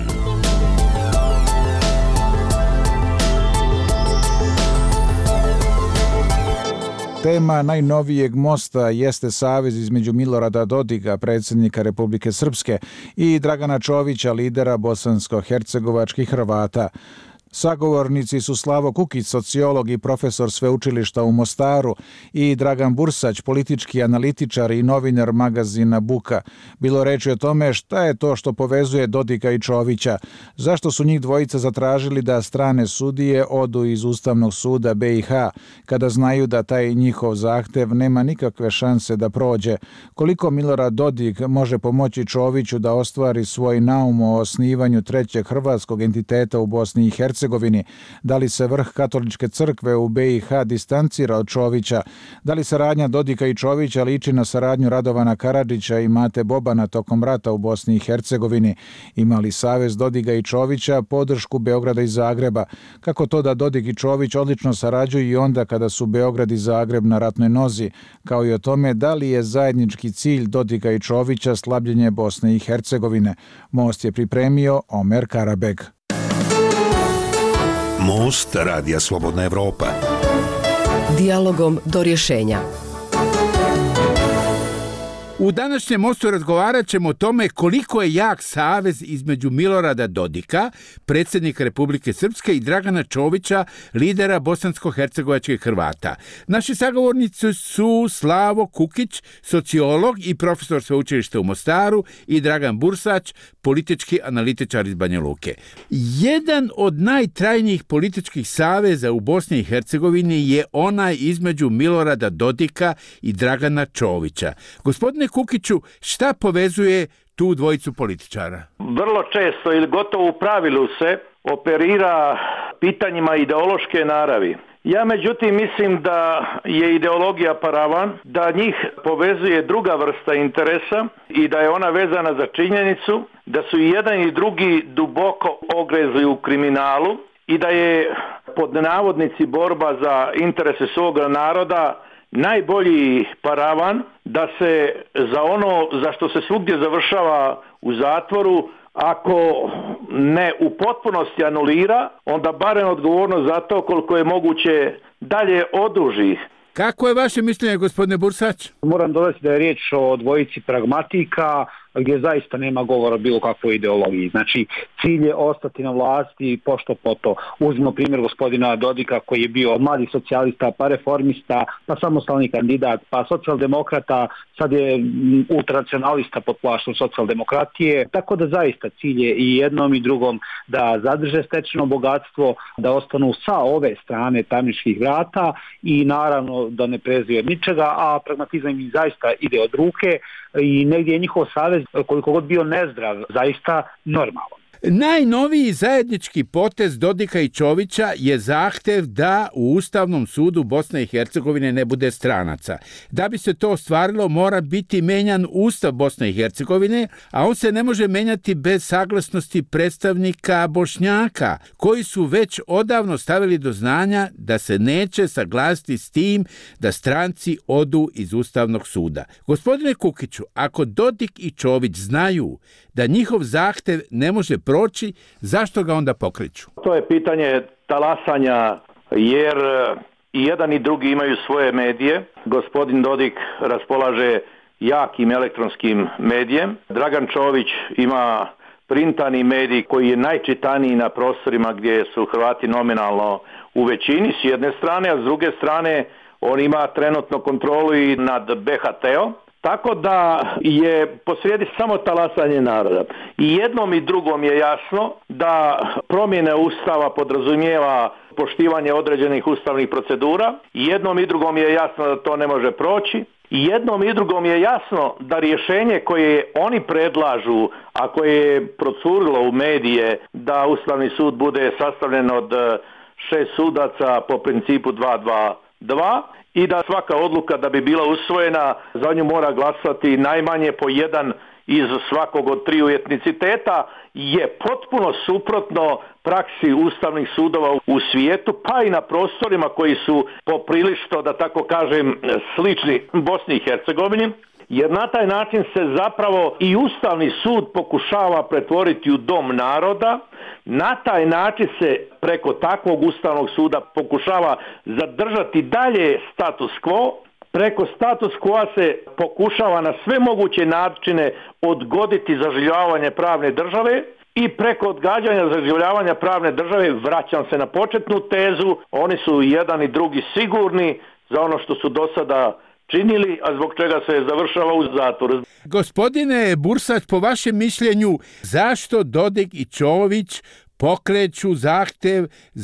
Tema najnovijeg mosta jeste savez između Milorada Dodika, predsjednika Republike Srpske, i Dragana Čovića, lidera bosansko-hercegovačkih Hrvata. Sagovornici su Slavo Kukić, sociolog i profesor sveučilišta u Mostaru, i Dragan Bursać, politički analitičar i novinar magazina Buka. Bilo reči o tome šta je to što povezuje Dodika i Čovića, zašto su njih dvojica zatražili da strane sudije odu iz Ustavnog suda be i ha, kada znaju da taj njihov zahtev nema nikakve šanse da prođe, koliko Milorad Dodik može pomoći Čoviću da ostvari svoj naum o osnivanju trećeg hrvatskog entiteta u Bosni i Hercegovini, da li se vrh katoličke crkve u be i ha distancira od Čovića, da li saradnja Dodika i Čovića liči na saradnju Radovana Karadžića i Mate Bobana tokom rata u Bosni i Hercegovini, ima li savez Dodika i Čovića podršku Beograda i Zagreba, kako to da Dodik i Čović odlično sarađuju i onda kada su Beograd i Zagreb na ratnoj nozi, kao i o tome da li je zajednički cilj Dodika i Čovića slabljenje Bosne i Hercegovine. Most je pripremio Omer Karabeg. Most Radija Slobodna Evropa. Dijalogom do rješenja. U današnjem mostu razgovarat ćemo o tome koliko je jak savez između Milorada Dodika, predsjednika Republike Srpske, i Dragana Čovića, lidera bosansko-hercegovačkih Hrvata. Naši sagovornici su Slavo Kukić, sociolog i profesor sveučilišta u Mostaru, i Dragan Bursać, politički analitičar iz Banja Luke. Jedan od najtrajnijih političkih saveza u Bosni i Hercegovini je onaj između Milorada Dodika i Dragana Čovića. Gospodine Kukiću, šta povezuje tu dvojicu političara? Vrlo često ili gotovo u pravilu se operira pitanjima ideološke naravi. Ja međutim mislim da je ideologija paravan, da njih povezuje druga vrsta interesa i da je ona vezana za činjenicu da su i jedan i drugi duboko ogrezli u kriminalu i da je pod navodnici borba za interese svoga naroda najbolji paravan da se za ono za što se svugdje završava u zatvoru, ako ne u potpunosti anulira, onda barem odgovornost za to koliko je moguće dalje oduži. Kako je vaše mišljenje, gospodine Bursać? Moram dodati da je riječ o dvojici pragmatika, gdje zaista nema govora o bilo kakvoj ideologiji. Znači, cilj je ostati na vlasti pošto poto. Uzmimo primjer gospodina Dodika koji je bio mladi socijalista, pa reformista, pa samostalni kandidat, pa socijaldemokrata, sad je ultranacionalista pod plaštom socijaldemokratije. Tako da zaista cilj je i jednom i drugom da zadrže stečeno bogatstvo, da ostanu sa ove strane tamničkih vrata i naravno da ne preziju od ničega, a pragmatizam im zaista ide od ruke i negdje je njihov savez, koliko god bio nezdrav, zaista normalan. Najnoviji zajednički potez Dodika i Čovića je zahtjev da u Ustavnom sudu Bosne i Hercegovine ne bude stranaca. Da bi se to ostvarilo, mora biti menjan Ustav Bosne i Hercegovine, a on se ne može menjati bez saglasnosti predstavnika Bošnjaka, koji su već odavno stavili do znanja da se neće saglasiti s tim da stranci odu iz Ustavnog suda. Gospodine Kukiću, ako Dodik i Čović znaju da njihov zahtjev ne može proći, zašto ga onda pokreću? To je pitanje talasanja, jer i jedan i drugi imaju svoje medije. Gospodin Dodik raspolaže jakim elektronskim medijem. Dragan Čović ima printani medij koji je najčitaniji na prostorima gdje su Hrvati nominalno u većini s jedne strane, a s druge strane on ima trenutno kontrolu i nad be ha te-om. Tako da je posrijedi samo talasanje naroda. I jednom i drugom je jasno da promjene Ustava podrazumijeva poštivanje određenih ustavnih procedura. I jednom i drugom je jasno da to ne može proći. I jednom i drugom je jasno da rješenje koje oni predlažu, a koje je procurilo u medije da Ustavni sud bude sastavljen od šest sudaca po principu dva dva dva, i da svaka odluka da bi bila usvojena za nju mora glasati najmanje po jedan iz svakog od triju etniciteta, je potpuno suprotno praksi ustavnih sudova u svijetu, pa i na prostorima koji su poprilično, da tako kažem, slični Bosni i Hercegovini. jer na taj način se zapravo i Ustavni sud pokušava pretvoriti u dom naroda. Na taj način se preko takvog Ustavnog suda pokušava zadržati dalje status quo. Preko status quo se pokušava na sve moguće načine odgoditi zaželjavanje pravne države i preko odgađanja zaželjavanja pravne države, vraćam se na početnu tezu, oni su jedan i drugi sigurni za ono što su do sada činili, a zbog čega se završava u zatvoru. Gospodine Bursać, po vašem mišljenju, zašto Dodik i Čović pokreću zahtev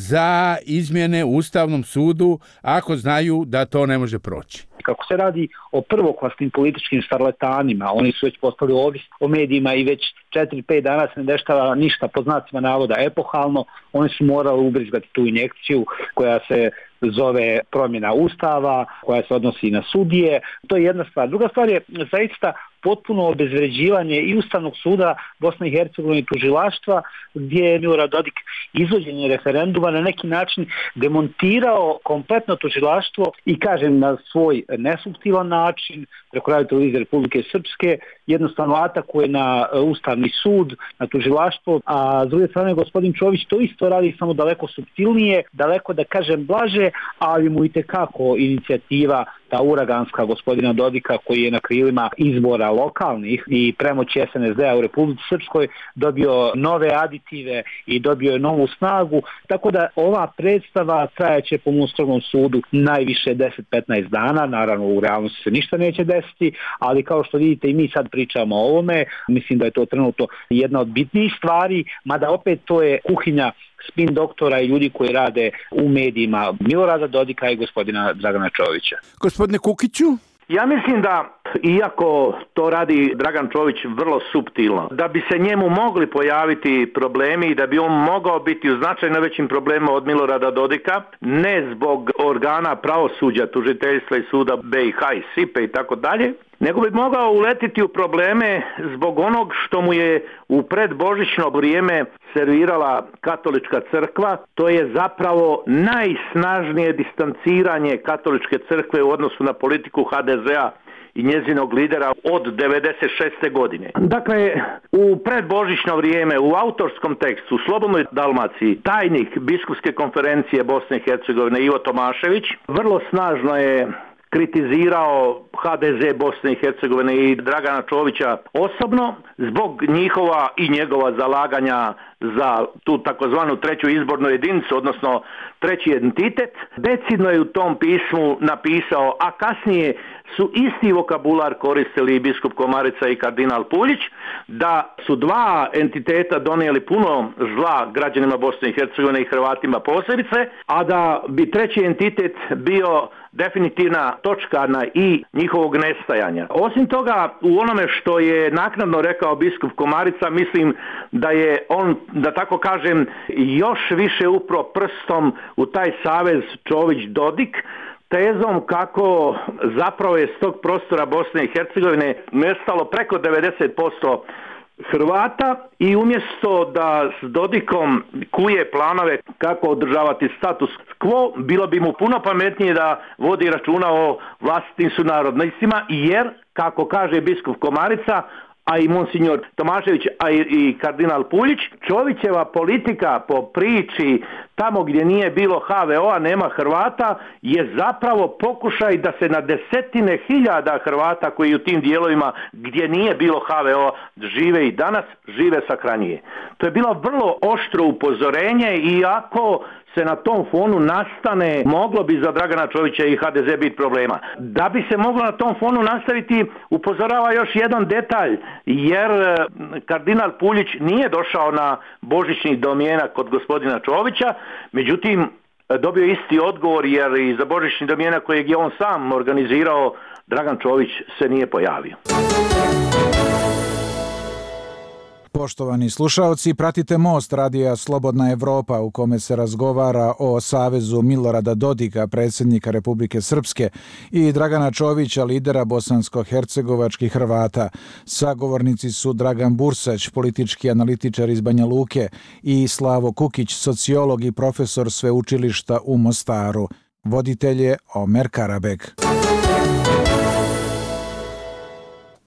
za izmjene u Ustavnom sudu ako znaju da to ne može proći? Kako se radi o prvoklasnim političkim šarlatanima, oni su već postali ovisni o medijima i već četiri pet dana se ne dešava ništa pod znacima navoda epohalno, oni su morali ubrizgati tu injekciju koja se zove promjena Ustava, koja se odnosi na sudije. To je jedna stvar. Druga stvar je zaista potpuno obezvređivanje i Ustavnog suda Bosne i Hercegovine i tužilaštva, gdje je Milorad Dodik izvođenje referenduma na neki način demontirao kompletno tužilaštvo i, kažem, na svoj nesuptilan način preko Radio-televizije Republike Srpske jednostavno atakuje na Ustavni sud, na tužilaštvo, a s druge strane gospodin Čović to isto radi, samo daleko suptilnije, daleko, da kažem, blaže, ali mu itekako inicijativa ta uraganska gospodina Dodika, koji je na krilima izbora lokalnih i premoći es en es de a u Republici Srpskoj dobio nove aditive i dobio je novu snagu, tako da ova predstava trajaće po mom strogom sudu najviše deset do petnaest dana, naravno u realnosti se ništa neće desiti, ali kao što vidite i mi sad pričamo o ovome, mislim da je to trenutno jedna od bitnijih stvari, mada opet to je kuhinja spin doktora i ljudi koji rade u medijima Milorada Dodika i gospodina Dragana Čovića. Gospodine Kukiću? Ja mislim da, iako to radi Dragan Čović vrlo suptilno, da bi se njemu mogli pojaviti problemi i da bi on mogao biti u značajno većim problemima od Milorada Dodika, ne zbog organa pravosuđa, tužiteljstva i suda be i ha i sipe i tako dalje, nego bi mogao uletiti u probleme zbog onog što mu je u predbožićno vrijeme servirala katolička crkva. To je zapravo najsnažnije distanciranje katoličke crkve u odnosu na politiku ha de ze a i njezinog lidera od devedeset šeste godine. Dakle, u predbožićno vrijeme, u autorskom tekstu, u Slobodnoj Dalmaciji, tajnik Biskupske konferencije Bosne i Hercegovine Ivo Tomašević vrlo snažno je kritizirao ha de ze Bosne i Hercegovine i Dragana Čovića osobno zbog njihova i njegova zalaganja za tu takozvanu treću izbornu jedinicu, odnosno treći entitet. Decidno je u tom pismu napisao, a kasnije su isti vokabular koristili i biskup Komarica i kardinal Puljić, da su dva entiteta donijeli puno zla građanima Bosne i Hercegovine i Hrvatima posebice, a da bi treći entitet bio definitivna točka na i njihovog nestajanja. Osim toga, u onome što je naknadno rekao biskup Komarica, mislim da je on, da tako kažem, još više upro prstom u taj savez Čović-Dodik, tezom kako zapravo je s tog prostora Bosne i Hercegovine nestalo preko devedeset posto Hrvata i umjesto da s Dodikom kuje planove kako održavati status quo, bilo bi mu puno pametnije da vodi računa o vlastitim sunarodnicima, jer, kako kaže biskup Komarica, a i monsignor Tomašević, a i, i kardinal Puljić, Čovićeva politika po priči tamo gdje nije bilo ha ve o a, nema Hrvata, je zapravo pokušaj da se na desetine hiljada Hrvata koji u tim dijelovima gdje nije bilo ha ve o a žive i danas, žive sahranjuje. To je bilo vrlo oštro upozorenje, iako se na tom fonu nastane, moglo bi za Dragana Čovića i ha de ze biti problema. Da bi se moglo na tom fonu nastaviti, upozorava još jedan detalj, jer kardinal Puljić nije došao na božićni domjenak kod gospodina Čovića, međutim dobio isti odgovor, jer i za božićni domjenak kojeg je on sam organizirao, Dragan Čović se nije pojavio. Poštovani slušalci, pratite Most radija Slobodna Evropa, u kome se razgovara o savezu Milorada Dodika, predsjednika Republike Srpske, i Dragana Čovića, lidera bosansko-hercegovačkih Hrvata. Sagovornici su Dragan Bursać, politički analitičar iz Banja Luke, i Slavo Kukić, sociolog i profesor sveučilišta u Mostaru. Voditelj je Omer Karabek.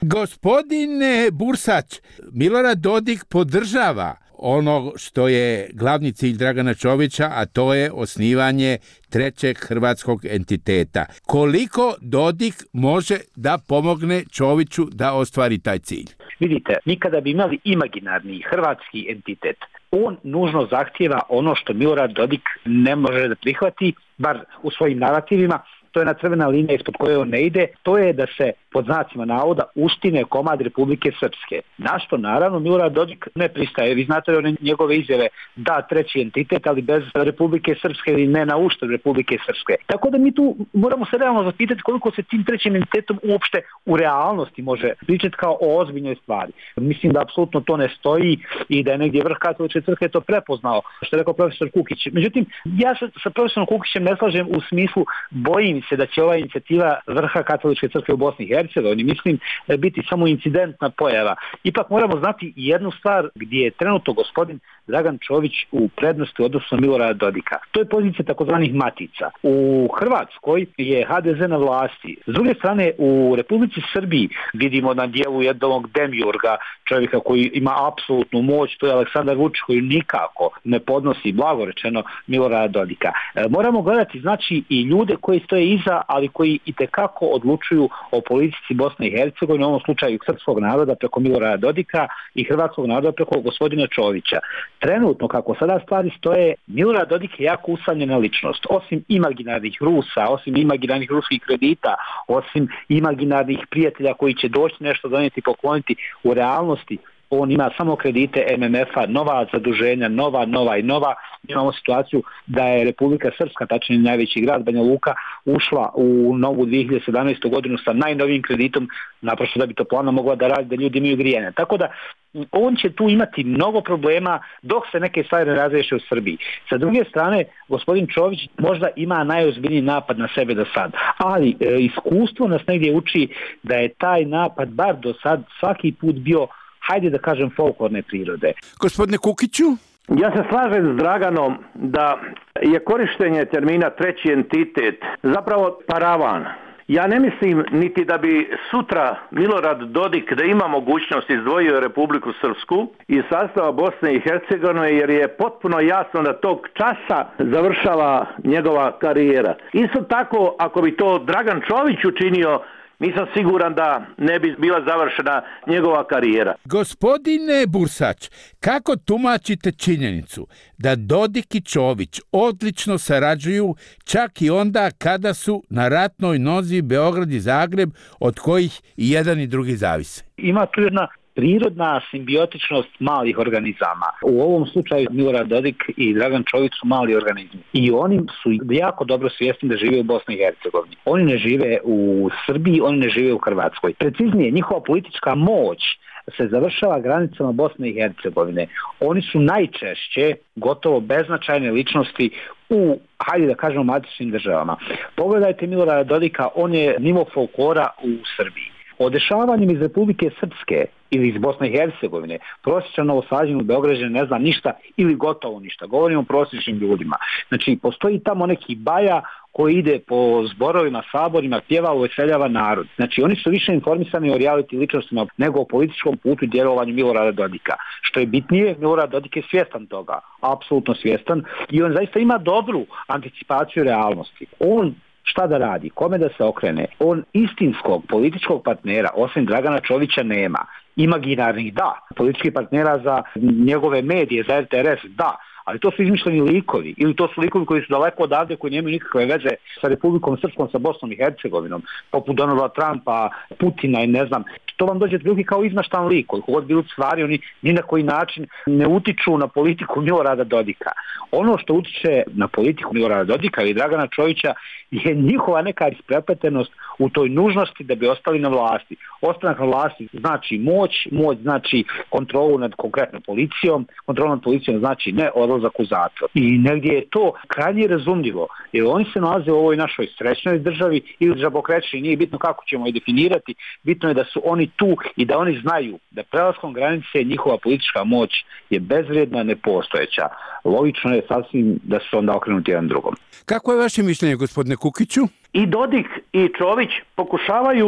Gospodine Bursać, Milorad Dodik podržava ono što je glavni cilj Dragana Čovića, a to je osnivanje trećeg hrvatskog entiteta. Koliko Dodik može da pomogne Čoviću da ostvari taj cilj? Vidite, mi kada bi imali imaginarni hrvatski entitet, on nužno zahtijeva ono što Milorad Dodik ne može da prihvati, bar u svojim narativima. To je na crvena linija ispod koje on ne ide, to je da se pod znacima navoda uštine komad Republike Srpske. Na što naravno Milorad Dodik ne pristaje. Vi znate one njegove izjave da treći entitet, ali bez Republike Srpske ili ne na uštrb Republike Srpske. Tako da mi tu moramo se realno zapitati koliko se tim trećim entitetom uopšte u realnosti može pričati kao o ozbiljnoj stvari. Mislim da apsolutno to ne stoji i da je negdje vrh katoličke crkve to prepoznao, što je rekao profesor Kukić. Međutim, ja se sa profesorom Kukićem ne slažem u smislu, bojim se da će ova inicijativa vrha katoličke crkve u Bosni i Hercegovini, mislim, biti samo incidentna pojava. Ipak moramo znati jednu stvar gdje je trenutno gospodin Dragan Čović u prednosti u odnosu na Milorada Dodika. To je pozicija takozvanih matica. U Hrvatskoj je ha de ze na vlasti. S druge strane, u Republici Srbiji vidimo na dijelu jednog demiurga, čovjeka koji ima apsolutnu moć, to je Aleksandar Vučić, koji nikako ne podnosi, blago rečeno, Milorada Dodika. E, moramo gledati, znači, i ljude koji stoje iza, ali koji itekako odlučuju o politici Bosne i Hercegovine, u ovom slučaju srpskog naroda preko Milorada Dodika i hrvatskog naroda preko gospodina Čovića. Trenutno, kako sada stvari stoje, Milorad Dodik je jako usamljena ličnost. Osim imaginarnih Rusa, osim imaginarnih ruskih kredita, osim imaginarnih prijatelja koji će doći nešto donijeti i pokloniti, u realnosti on ima samo kredite em em ef-a, nova zaduženja, nova, nova i nova. Imamo situaciju da je Republika Srpska, tačnije najveći grad Banja Luka, ušla u novu dvije hiljade sedamnaestu godinu sa najnovijim kreditom, naprosto da bi toplana mogla da radi, da ljudi imaju grijanje. Tako da on će tu imati mnogo problema dok se neke stvari ne razriješe u Srbiji. Sa druge strane, gospodin Čović možda ima najozbiljniji napad na sebe do sad, ali e, iskustvo nas negdje uči da je taj napad bar do sad svaki put bio, hajde da kažem, folklorne prirode. Gospodine Kukiću? Ja se slažem s Draganom da je korištenje termina treći entitet zapravo paravan. Ja ne mislim niti da bi sutra Milorad Dodik da ima mogućnost izdvojio Republiku Srpsku iz sastava Bosne i Hercegovine, jer je potpuno jasno da tog časa završava njegova karijera. Isto tako, ako bi to Dragan Čović učinio, nisam siguran da ne bi bila završena njegova karijera. Gospodine Bursać, kako tumačite činjenicu da Dodik i Čović odlično sarađuju čak i onda kada su na ratnoj nozi Beograd i Zagreb, od kojih i jedan i drugi zavise? Ima tu jedna prirodna simbiotičnost malih organizama. U ovom slučaju Milorad Dodik i Dragan Čović su mali organizmi. I oni su jako dobro svjesni da žive u Bosni i Hercegovini. Oni ne žive u Srbiji, oni ne žive u Hrvatskoj. Preciznije, njihova politička moć se završava granicama Bosne i Hercegovine. Oni su najčešće gotovo beznačajne ličnosti u, hajde da kažemo, matičnim državama. Pogledajte Milorada Dodika, on je nivo folklora u Srbiji. O dešavanjem iz Republike Srpske ili iz Bosne i Hercegovine prosječan novosađen u Beograđan ne zna ništa ili gotovo ništa. Govorimo o prosječnim ljudima. Znači, postoji tamo neki baja koji ide po zborovima, saborima, pjeva, uveseljava narod. Znači, oni su više informisani o reality ličnostima nego o političkom putu i djelovanju Milorada Dodika. Što je bitnije, Milorad Dodik je svjestan toga, apsolutno svjestan, i on zaista ima dobru anticipaciju realnosti. On šta da radi, kome da se okrene? On istinskog političkog partnera, osim Dragana Čovića, nema. Imaginarnih da, političkih partnera za njegove medije, za er te er es da, ali to su izmišljeni likovi, ili to su likovi koji su daleko odavde, koji nemaju nikakve veze sa Republikom Srpskom, sa Bosnom i Hercegovinom, poput Donalda Trumpa, Putina i ne znam. To vam dođe drugi kao izmaštan lik, koliko god bilo stvari, oni ni na koji način ne utiču na politiku Milorada Dodika. Ono što utiče na politiku Milorada Dodika i Dragana Čovića je njihova neka isprepletenost u toj nužnosti da bi ostali na vlasti. Ostanak na vlasti znači moć, moć znači kontrolu nad konkretnom policijom, kontrolu nad policijom znači ne odlazak u zatvor. I negdje je to krajnje razumljivo, jer oni se nalaze u ovoj našoj srećnoj državi ili žabokrećni, nije bitno kako ćemo je definirati, bitno je da su oni tu i da oni znaju da prelaskom granice njihova politička moć je bezvrijedna, nepostojeća. Logično je sasvim da su onda okrenuti jedan drugom. Kako je vaše mišljenje, gospodine Kukiću? I Dodik i Čović pokušavaju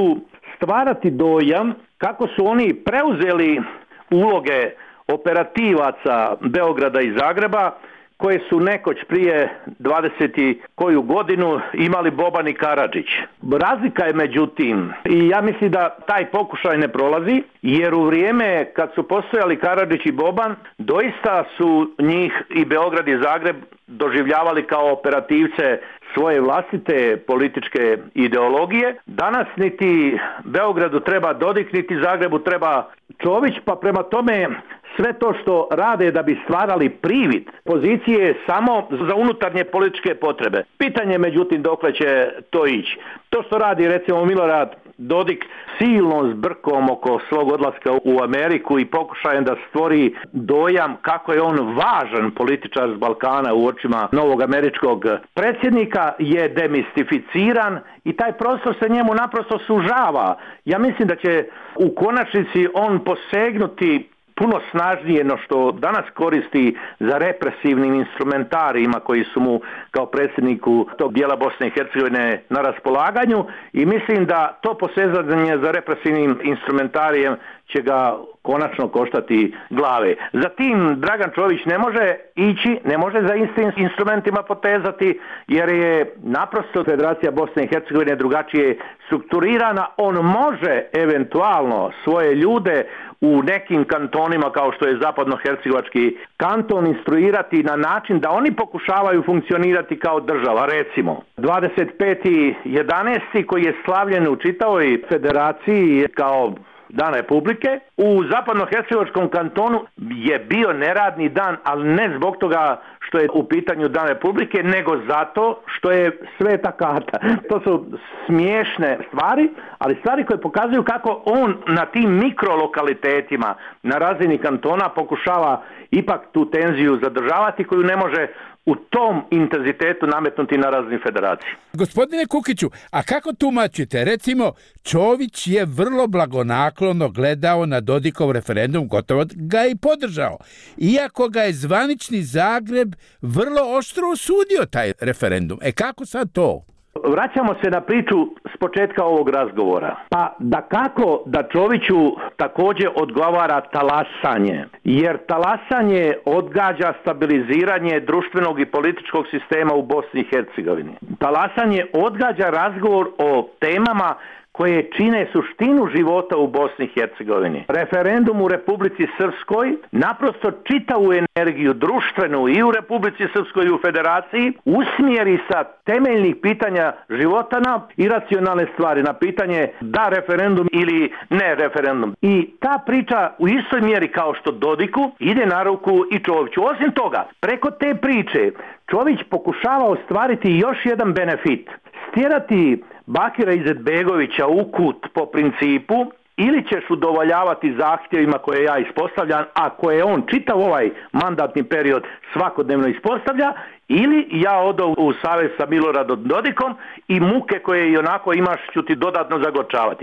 stvarati dojam kako su oni preuzeli uloge operativaca Beograda i Zagreba koje su nekoć prije dvadeset koju godinu imali Boban i Karadžić. Razlika je međutim, i ja mislim da taj pokušaj ne prolazi, jer u vrijeme kad su postojali Karadžić i Boban, doista su njih i Beograd i Zagreb doživljavali kao operativce svoje vlastite političke ideologije. Danas niti Beogradu treba Dodik, niti Zagrebu treba Čović, pa prema tome sve to što rade da bi stvarali privid pozicije je samo za unutarnje političke potrebe. Pitanje međutim dokle će to ići. To što radi recimo Milorad Dodik silnom zbrkom oko svog odlaska u Ameriku i pokušajem da stvori dojam kako je on važan političar s Balkana u očima novog američkog predsjednika je demistificiran i taj prostor se njemu naprosto sužava. Ja mislim da će u konačnici on posegnuti puno snažnije no što danas koristi za represivnim instrumentarijima koji su mu kao predsjedniku tog dijela Bosne i Hercegovine na raspolaganju i mislim da to posezanje za represivnim instrumentarijem će ga konačno koštati glave. Zatim Dragan Čović ne može ići, ne može za istim instrumentima potezati jer je naprosto Federacija Bosne i Hercegovine drugačije strukturirana. On može eventualno svoje ljude u nekim kantonima kao što je zapadnohercegovački kanton instruirati na način da oni pokušavaju funkcionirati kao država. Recimo, dvadeset peti jedanaesti koji je slavljen u čitavoj federaciji kao Dan Republike, u zapadnohercegovačkom kantonu je bio neradni dan, ali ne zbog toga što je u pitanju Dan Republike, nego zato što je sveta karta. To su smiješne stvari, ali stvari koje pokazuju kako on na tim mikrolokalitetima na razini kantona pokušava ipak tu tenziju zadržavati koju ne može u tom intenzitetu nametnuti na razini federacije. Gospodine Kukiću, a kako tumačite? Recimo, Čović je vrlo blagonaklono gledao na Dodikov referendum, gotovo ga i podržao. Iako ga je zvanični Zagreb vrlo oštro osudio taj referendum. E kako sad to? Vraćamo se na priču s početka ovog razgovora. Pa da kako da Čoviću također odgovara talasanje, jer talasanje odgađa stabiliziranje društvenog i političkog sistema u Bosni i Hercegovini. Talasanje odgađa razgovor o temama koje čine suštinu života u Bosni i Hercegovini. Referendum u Republici Srpskoj naprosto čitavu energiju društvenu i u Republici Srpskoj i u Federaciji usmjeri sa temeljnih pitanja života na iracionalne stvari, na pitanje da referendum ili ne referendum. I ta priča u istoj mjeri kao što Dodiku ide na ruku i Čoviću. Osim toga, preko te priče Čović pokušava ostvariti još jedan benefit. Stjerati Bakira Izetbegovića u kut po principu ili ćeš udovoljavati zahtjevima koje ja ispostavljam, a koje on čitav ovaj mandatni period svakodnevno ispostavlja, ili ja odo u savez sa Miloradom Dodikom i muke koje i onako imaš ću ti dodatno zagorčavati.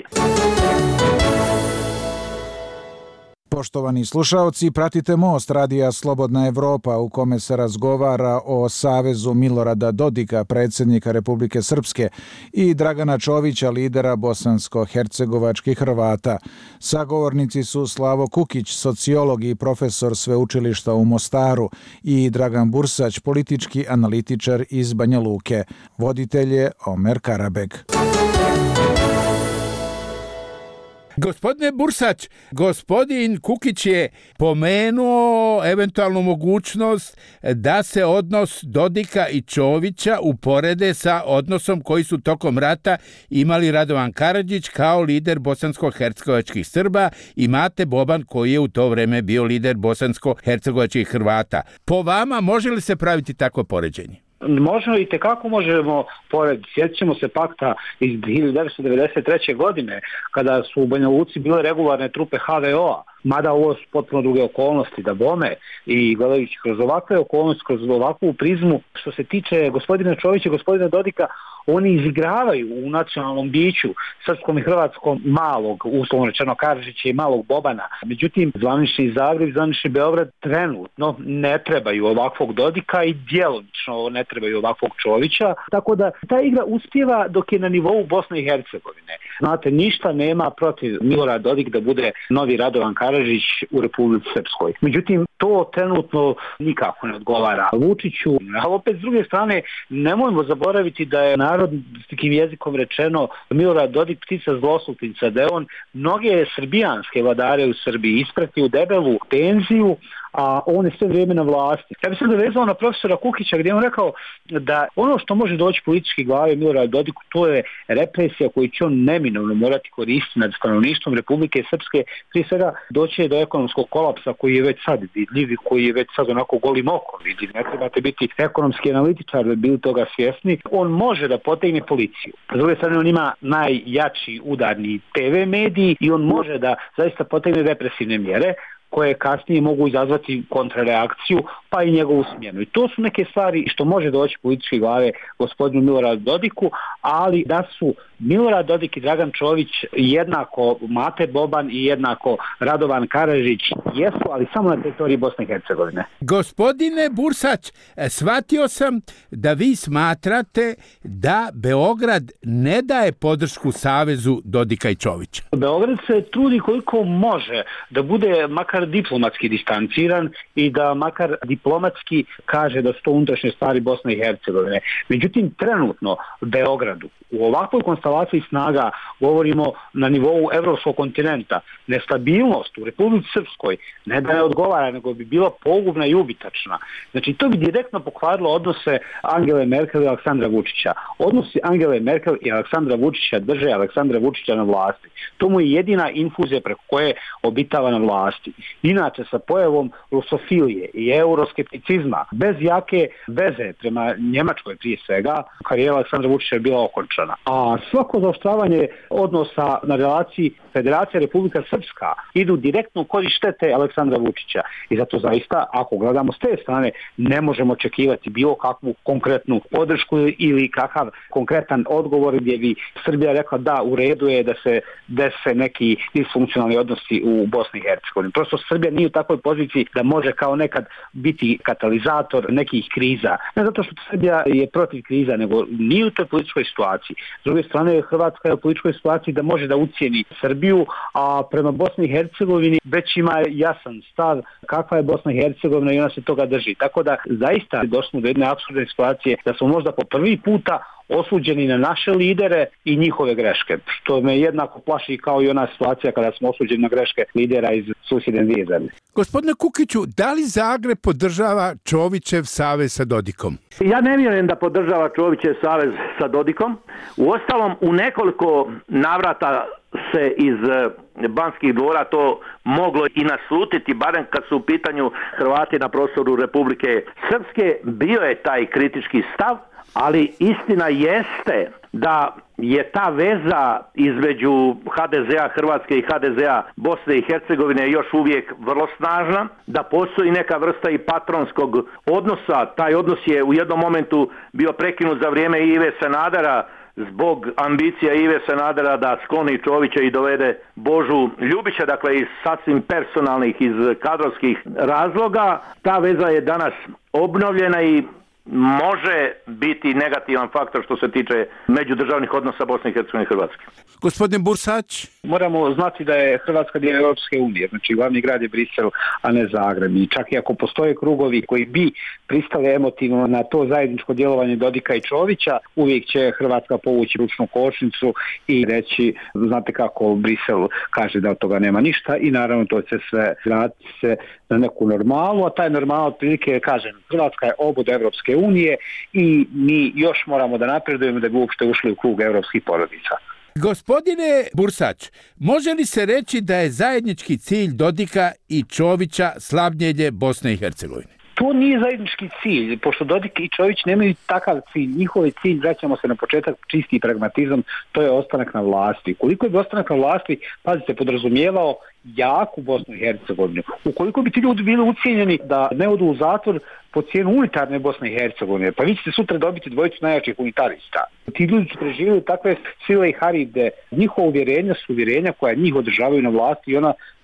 Poštovani slušaoci, pratite Most radija Slobodna Evropa u kome se razgovara o savezu Milorada Dodika, predsjednika Republike Srpske, i Dragana Čovića, lidera bosansko-hercegovačkih Hrvata. Sagovornici su Slavo Kukić, sociolog i profesor sveučilišta u Mostaru, i Dragan Bursać, politički analitičar iz Banja Luke. Voditelj je Omer Karabeg. Gospodine Bursać, gospodin Kukić je pomenuo eventualnu mogućnost da se odnos Dodika i Čovića uporede sa odnosom koji su tokom rata imali Radovan Karadžić kao lider bosansko-hercegovačkih Srba i Mate Boban koji je u to vrijeme bio lider bosansko-hercegovačkih Hrvata. Po vama može li se praviti takvo poređenje? Možemo i tekako možemo porediti. Sjećamo se pakta iz hiljadu devetsto devedeset treće. godine kada su u Banja Luci bile regularne trupe ha ve o a, mada ovo su potpuno druge okolnosti da bome i gledajući kroz ovakve okolnosti, kroz ovakvu prizmu. Što se tiče gospodina Čovića i gospodina Dodika, oni izigravaju u nacionalnom biću srpskom i hrvatskom malog, uslovno rečeno Karadžića i malog Bobana. Međutim, zvanični Zagreb, zvanični Beograd trenutno ne trebaju ovakvog Dodika i djelomično ne trebaju ovakvog Čovića. Tako da ta igra uspjeva dok je na nivou Bosne i Hercegovine. Znate, ništa nema protiv Milorad Dodik da bude novi Radovan Karadžić u Republici Srpskoj. Međutim, to trenutno nikako ne odgovara Vučiću. A opet, s druge strane, nemojmo zaboraviti da je narodskim jezikom rečeno Milorad Dodik ptica zloslutnica, da je on mnoge srbijanske vladare u Srbiji ispratio u debelu tenziju, a on je sve vrijeme na vlasti. Ja bih se dovezao na profesora Kukića gdje je on rekao da ono što može doći politički glave Milorada Dodiku, to je represija koju će on neminovno morati koristiti nad stanovništvom Republike Srpske. Prije svega doći do ekonomskog kolapsa koji je već sad vidljiv i koji je već sad onako golim okom vidljiv. Ne trebate biti ekonomski analitičar da bili toga svjesni. On može da potegne policiju. S druge strane, on ima najjači udarni te ve mediji i on može da zaista potegne represivne mjere koje kasnije mogu izazvati kontrareakciju, pa i njegovu smjenu. I to su neke stvari što može doći političke glave gospodinu Miloradu Dodiku, ali da su Milorad Dodik i Dragan Čović jednako Mate Boban i jednako Radovan Karadžić jesu, ali samo na teritoriji Bosne i Hercegovine. Gospodine Bursać, shvatio sam da vi smatrate da Beograd ne daje podršku savezu Dodika i Čovića. Beograd se trudi koliko može da bude makar diplomatski distanciran i da makar diplomatski kaže da su to unutrašnje stvari Bosne i Hercegovine. Međutim, trenutno Beogradu u ovakvoj konstelaciji snaga, govorimo na nivou evropskog kontinenta, nestabilnost u Republici Srpskoj ne da ne odgovara, nego bi bila pogubna i ubitačna. Znači, to bi direktno pokvarilo odnose Angele Merkel i Aleksandra Vučića. Odnosi Angele Merkel i Aleksandra Vučića drže Aleksandra Vučića na vlasti. To mu je jedina infuzija preko koje obitava na vlasti. Inače, sa pojavom rusofilije i euroskepticizma, bez jake veze prema Njemačkoj prije svega, karijera Aleksandra Vučića je bila okončana. A svako zaoštravanje odnosa na relaciji Federacija Republika Srpska idu direktno u korist štete Aleksandra Vučića. I zato zaista, ako gledamo s te strane, ne možemo očekivati bilo kakvu konkretnu podršku ili kakav konkretan odgovor gdje bi Srbija rekla da u redu je da se dese neki disfunkcionalni odnosi u Bosni i Hercegovini. Prosto Srbija nije u takvoj poziciji da može kao nekad biti katalizator nekih kriza. Ne zato što Srbija je protiv kriza, nego nije u toj političkoj situaciji. S druge strane, Hrvatska je u političkoj situaciji da može da ucijeni Srbiju, a prema Bosni i Hercegovini već ima jasan stav kakva je Bosna i Hercegovina i ona se toga drži. Tako da zaista došli do jedne apsurdne situacije da smo možda po prvi puta osuđeni na naše lidere i njihove greške, što me jednako plaši kao i ona situacija kada smo osuđeni na greške lidera iz susjedne dvije zemlje. Gospodine Kukiću, da li Zagreb podržava Čovićev savez sa Dodikom? Ja ne vjerujem da podržava Čovićev savez sa Dodikom. Uostalom, u nekoliko navrata se iz Banskih dvora to moglo i naslutiti, barem kad su u pitanju Hrvati na prostoru Republike Srpske. Bio je taj kritički stav, ali istina jeste da je ta veza između ha de zea Hrvatske i ha de zea Bosne i Hercegovine još uvijek vrlo snažna, da postoji neka vrsta i patronskog odnosa. Taj odnos je u jednom momentu bio prekinut za vrijeme Ive Sanadera zbog ambicija Ive Sanadera da skloni Čovića i dovede Božu Ljubića, dakle iz sasvim personalnih, iz kadrovskih razloga. Ta veza je danas obnovljena i može biti negativan faktor što se tiče međudržavnih odnosa Bosne i Hercegovine i Hrvatske. Gospodin Bursać? Moramo znati da je Hrvatska dio Europske unije, znači glavni grad je Brisel, a ne Zagreb. I čak i ako postoje krugovi koji bi pristali emotivno na to zajedničko djelovanje Dodika i Čovića, uvijek će Hrvatska povući ručnu kočnicu i reći, znate kako Brisel kaže da od toga nema ništa i naravno to će sve vratiti se na neku normalu, a taj normal otprilike, kažem, Hrvatska je obod Europske unije i mi još moramo da napredujemo da bi uopšte ušli u krug europskih porodica. Gospodine Bursać, može li se reći da je zajednički cilj Dodika i Čovića slavljenje Bosne i Hercegovine? To nije zajednički cilj, pošto Dodik i Čović nemaju takav cilj. Njihov cilj, vraćamo se na početak, čisti pragmatizam, to je ostanak na vlasti. Koliko bi ostanak na vlasti, pazite, podrazumijevao jaku Bosnu i Hercegovinu. Ukoliko bi ti ljudi bili ucijenjeni da ne odu u zatvor po cijenu unitarne Bosne i Hercegovine, pa vi ćete sutra dobiti dvojicu najjačih unitarista. Ti ljudi su preživjeli takve sile i haride. Njihova uvjerenja su uvjerenja koja njih održavaju na vlasti i ona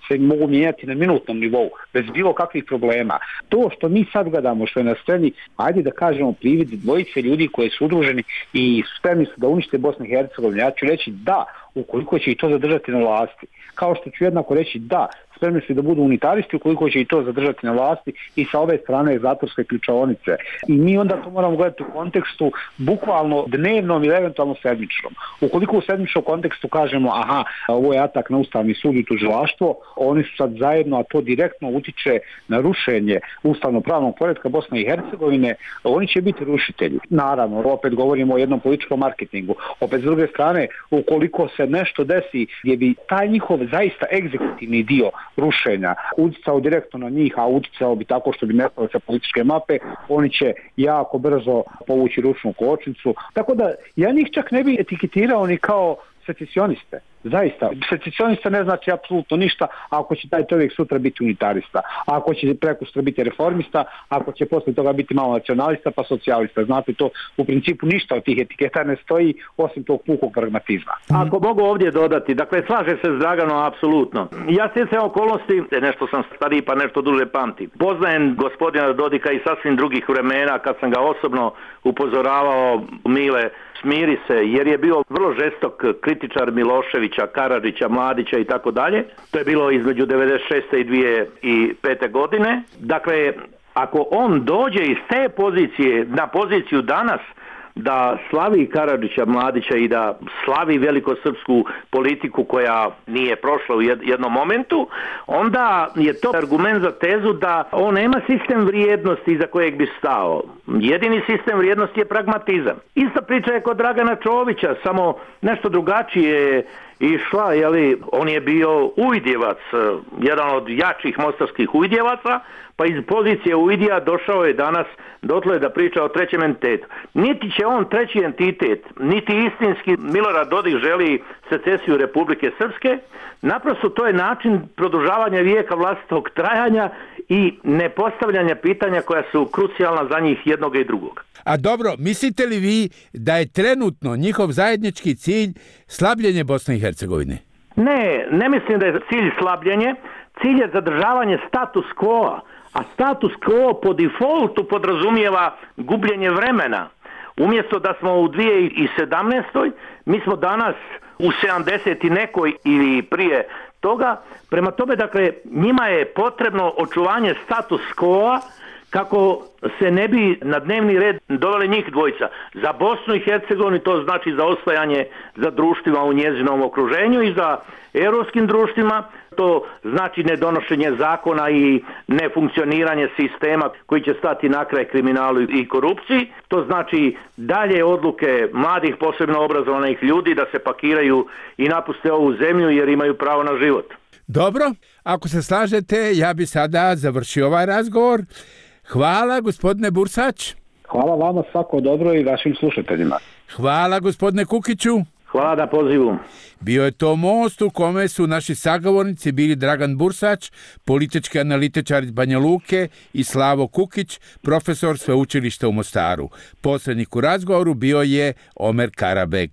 se mogu mijenjati na minutnom nivou, bez bilo kakvih problema. To što mi sad gledamo, što je na sceni, ajde da kažemo privid dvojice ljudi koji su udruženi i spremni su da unište Bosnu i Hercegovinu. Ja ću reći da, ukoliko će i to zadržati na vlasti. Kao što ću jednako reći da, spremni su da budu unitaristi ukoliko će i to zadržati na vlasti i sa ove strane zatvorske ključaonice. I mi onda to moramo gledati u kontekstu bukvalno dnevnom ili eventualno sedmičnom. Ukoliko u sedmičnom kontekstu kažemo aha, ovo je atak na Ustavni sud i tužilaštvo, oni su sad zajedno, a to direktno utiče na rušenje ustavno-pravnog poretka Bosne i Hercegovine, oni će biti rušitelji. Naravno, opet govorimo o jednom političkom marketingu. Opet s druge strane, ukoliko se nešto desi gdje bi taj njihov zaista egzekutivni dio rušenja uticao direktno na njih, a uticao bi tako što bi nestalo sa političke mape, oni će jako brzo povući ručnu kočnicu. Tako da ja njih čak ne bi etiketirao ni kao secesioniste. Zaista, secesionista ne znači apsolutno ništa ako će taj čovjek sutra biti unitarista, ako će prekustra biti reformista, ako će poslije toga biti malo nacionalista pa socijalista. Znate, to u principu ništa od tih etiketa ne stoji osim tog pukog pragmatizma. Ako mogu ovdje dodati, dakle slaže se s Draganom apsolutno. Ja stjecajem okolnosti, nešto sam stariji pa nešto duže pamtim. Poznajem gospodina Dodika i sasvim drugih vremena kad sam ga osobno upozoravao, Mile, smiri se, jer je bio vrlo žestok kritičar Miloševića, Karadžića, Mladića i tako dalje. To je bilo između devedeset šeste i dvije tisuće pete godine. Dakle, ako on dođe iz te pozicije na poziciju danas, da slavi Karadžića, Mladića i da slavi velikosrpsku politiku koja nije prošla u jednom momentu, onda je to argument za tezu da on nema sistem vrijednosti iza kojeg bi stao. Jedini sistem vrijednosti je pragmatizam. Ista priča je kod Dragana Čovića, samo nešto drugačije išla, jeli, on je bio uvidjevac, jedan od jačih mostarskih uvidjevaca, pa iz pozicije uvidija došao je danas dotle da priča o trećem entitetu. Niti će on treći entitet, niti istinski Milorad Dodik želi secesiju Republike Srpske, naprosto to je način produžavanja vijeka vlastitog trajanja i nepostavljanja pitanja koja su krucijalna za njih jednog i drugog. A dobro, mislite li vi da je trenutno njihov zajednički cilj slabljenje Bosne i Hercegovine? Ne, ne mislim da je cilj slabljenje. Cilj je zadržavanje status quo, a status quo po defaultu podrazumijeva gubljenje vremena. Umjesto da smo u dvije tisuće sedamnaestoj, mi smo danas u sedamdeset i nekoj ili prije toga. Prema tome, dakle, njima je potrebno očuvanje status quo kako se ne bi na dnevni red doveli njih dvojica. Za Bosnu i Hercegovinu to znači za ostajanje za društvima u njezinom okruženju i za europskim društvima to znači nedonošenje zakona i nefunkcioniranje sistema koji će stati na kraj kriminalu i korupciji. To znači dalje odluke mladih, posebno obrazovanih ljudi da se pakiraju i napuste ovu zemlju jer imaju pravo na život. Dobro, ako se slažete, ja bi sada završio ovaj razgovor. Hvala, gospodine Bursać. Hvala vama, svako dobro i vašim slušateljima. Hvala, gospodine Kukiću. Hvala na pozivu. Bio je to most u kome su naši sagovornici bili Dragan Bursać, politički analitičar iz Banja Luke, i Slavo Kukić, profesor sveučilišta u Mostaru. Posrednik u razgovoru bio je Omer Karabek.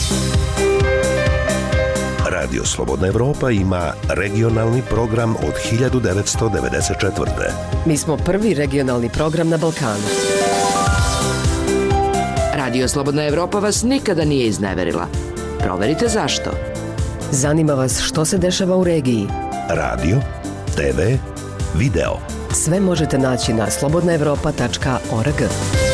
Radio Slobodna Evropa ima regionalni program od hiljadu devetsto devedeset četvrte. Mi smo prvi regionalni program na Balkanu. Radio Slobodna Evropa vas nikada nije izneverila. Proverite zašto. Zanima vas što se dešava u regiji. Radio, te ve, video. Sve možete naći na slobodna evropa tačka org.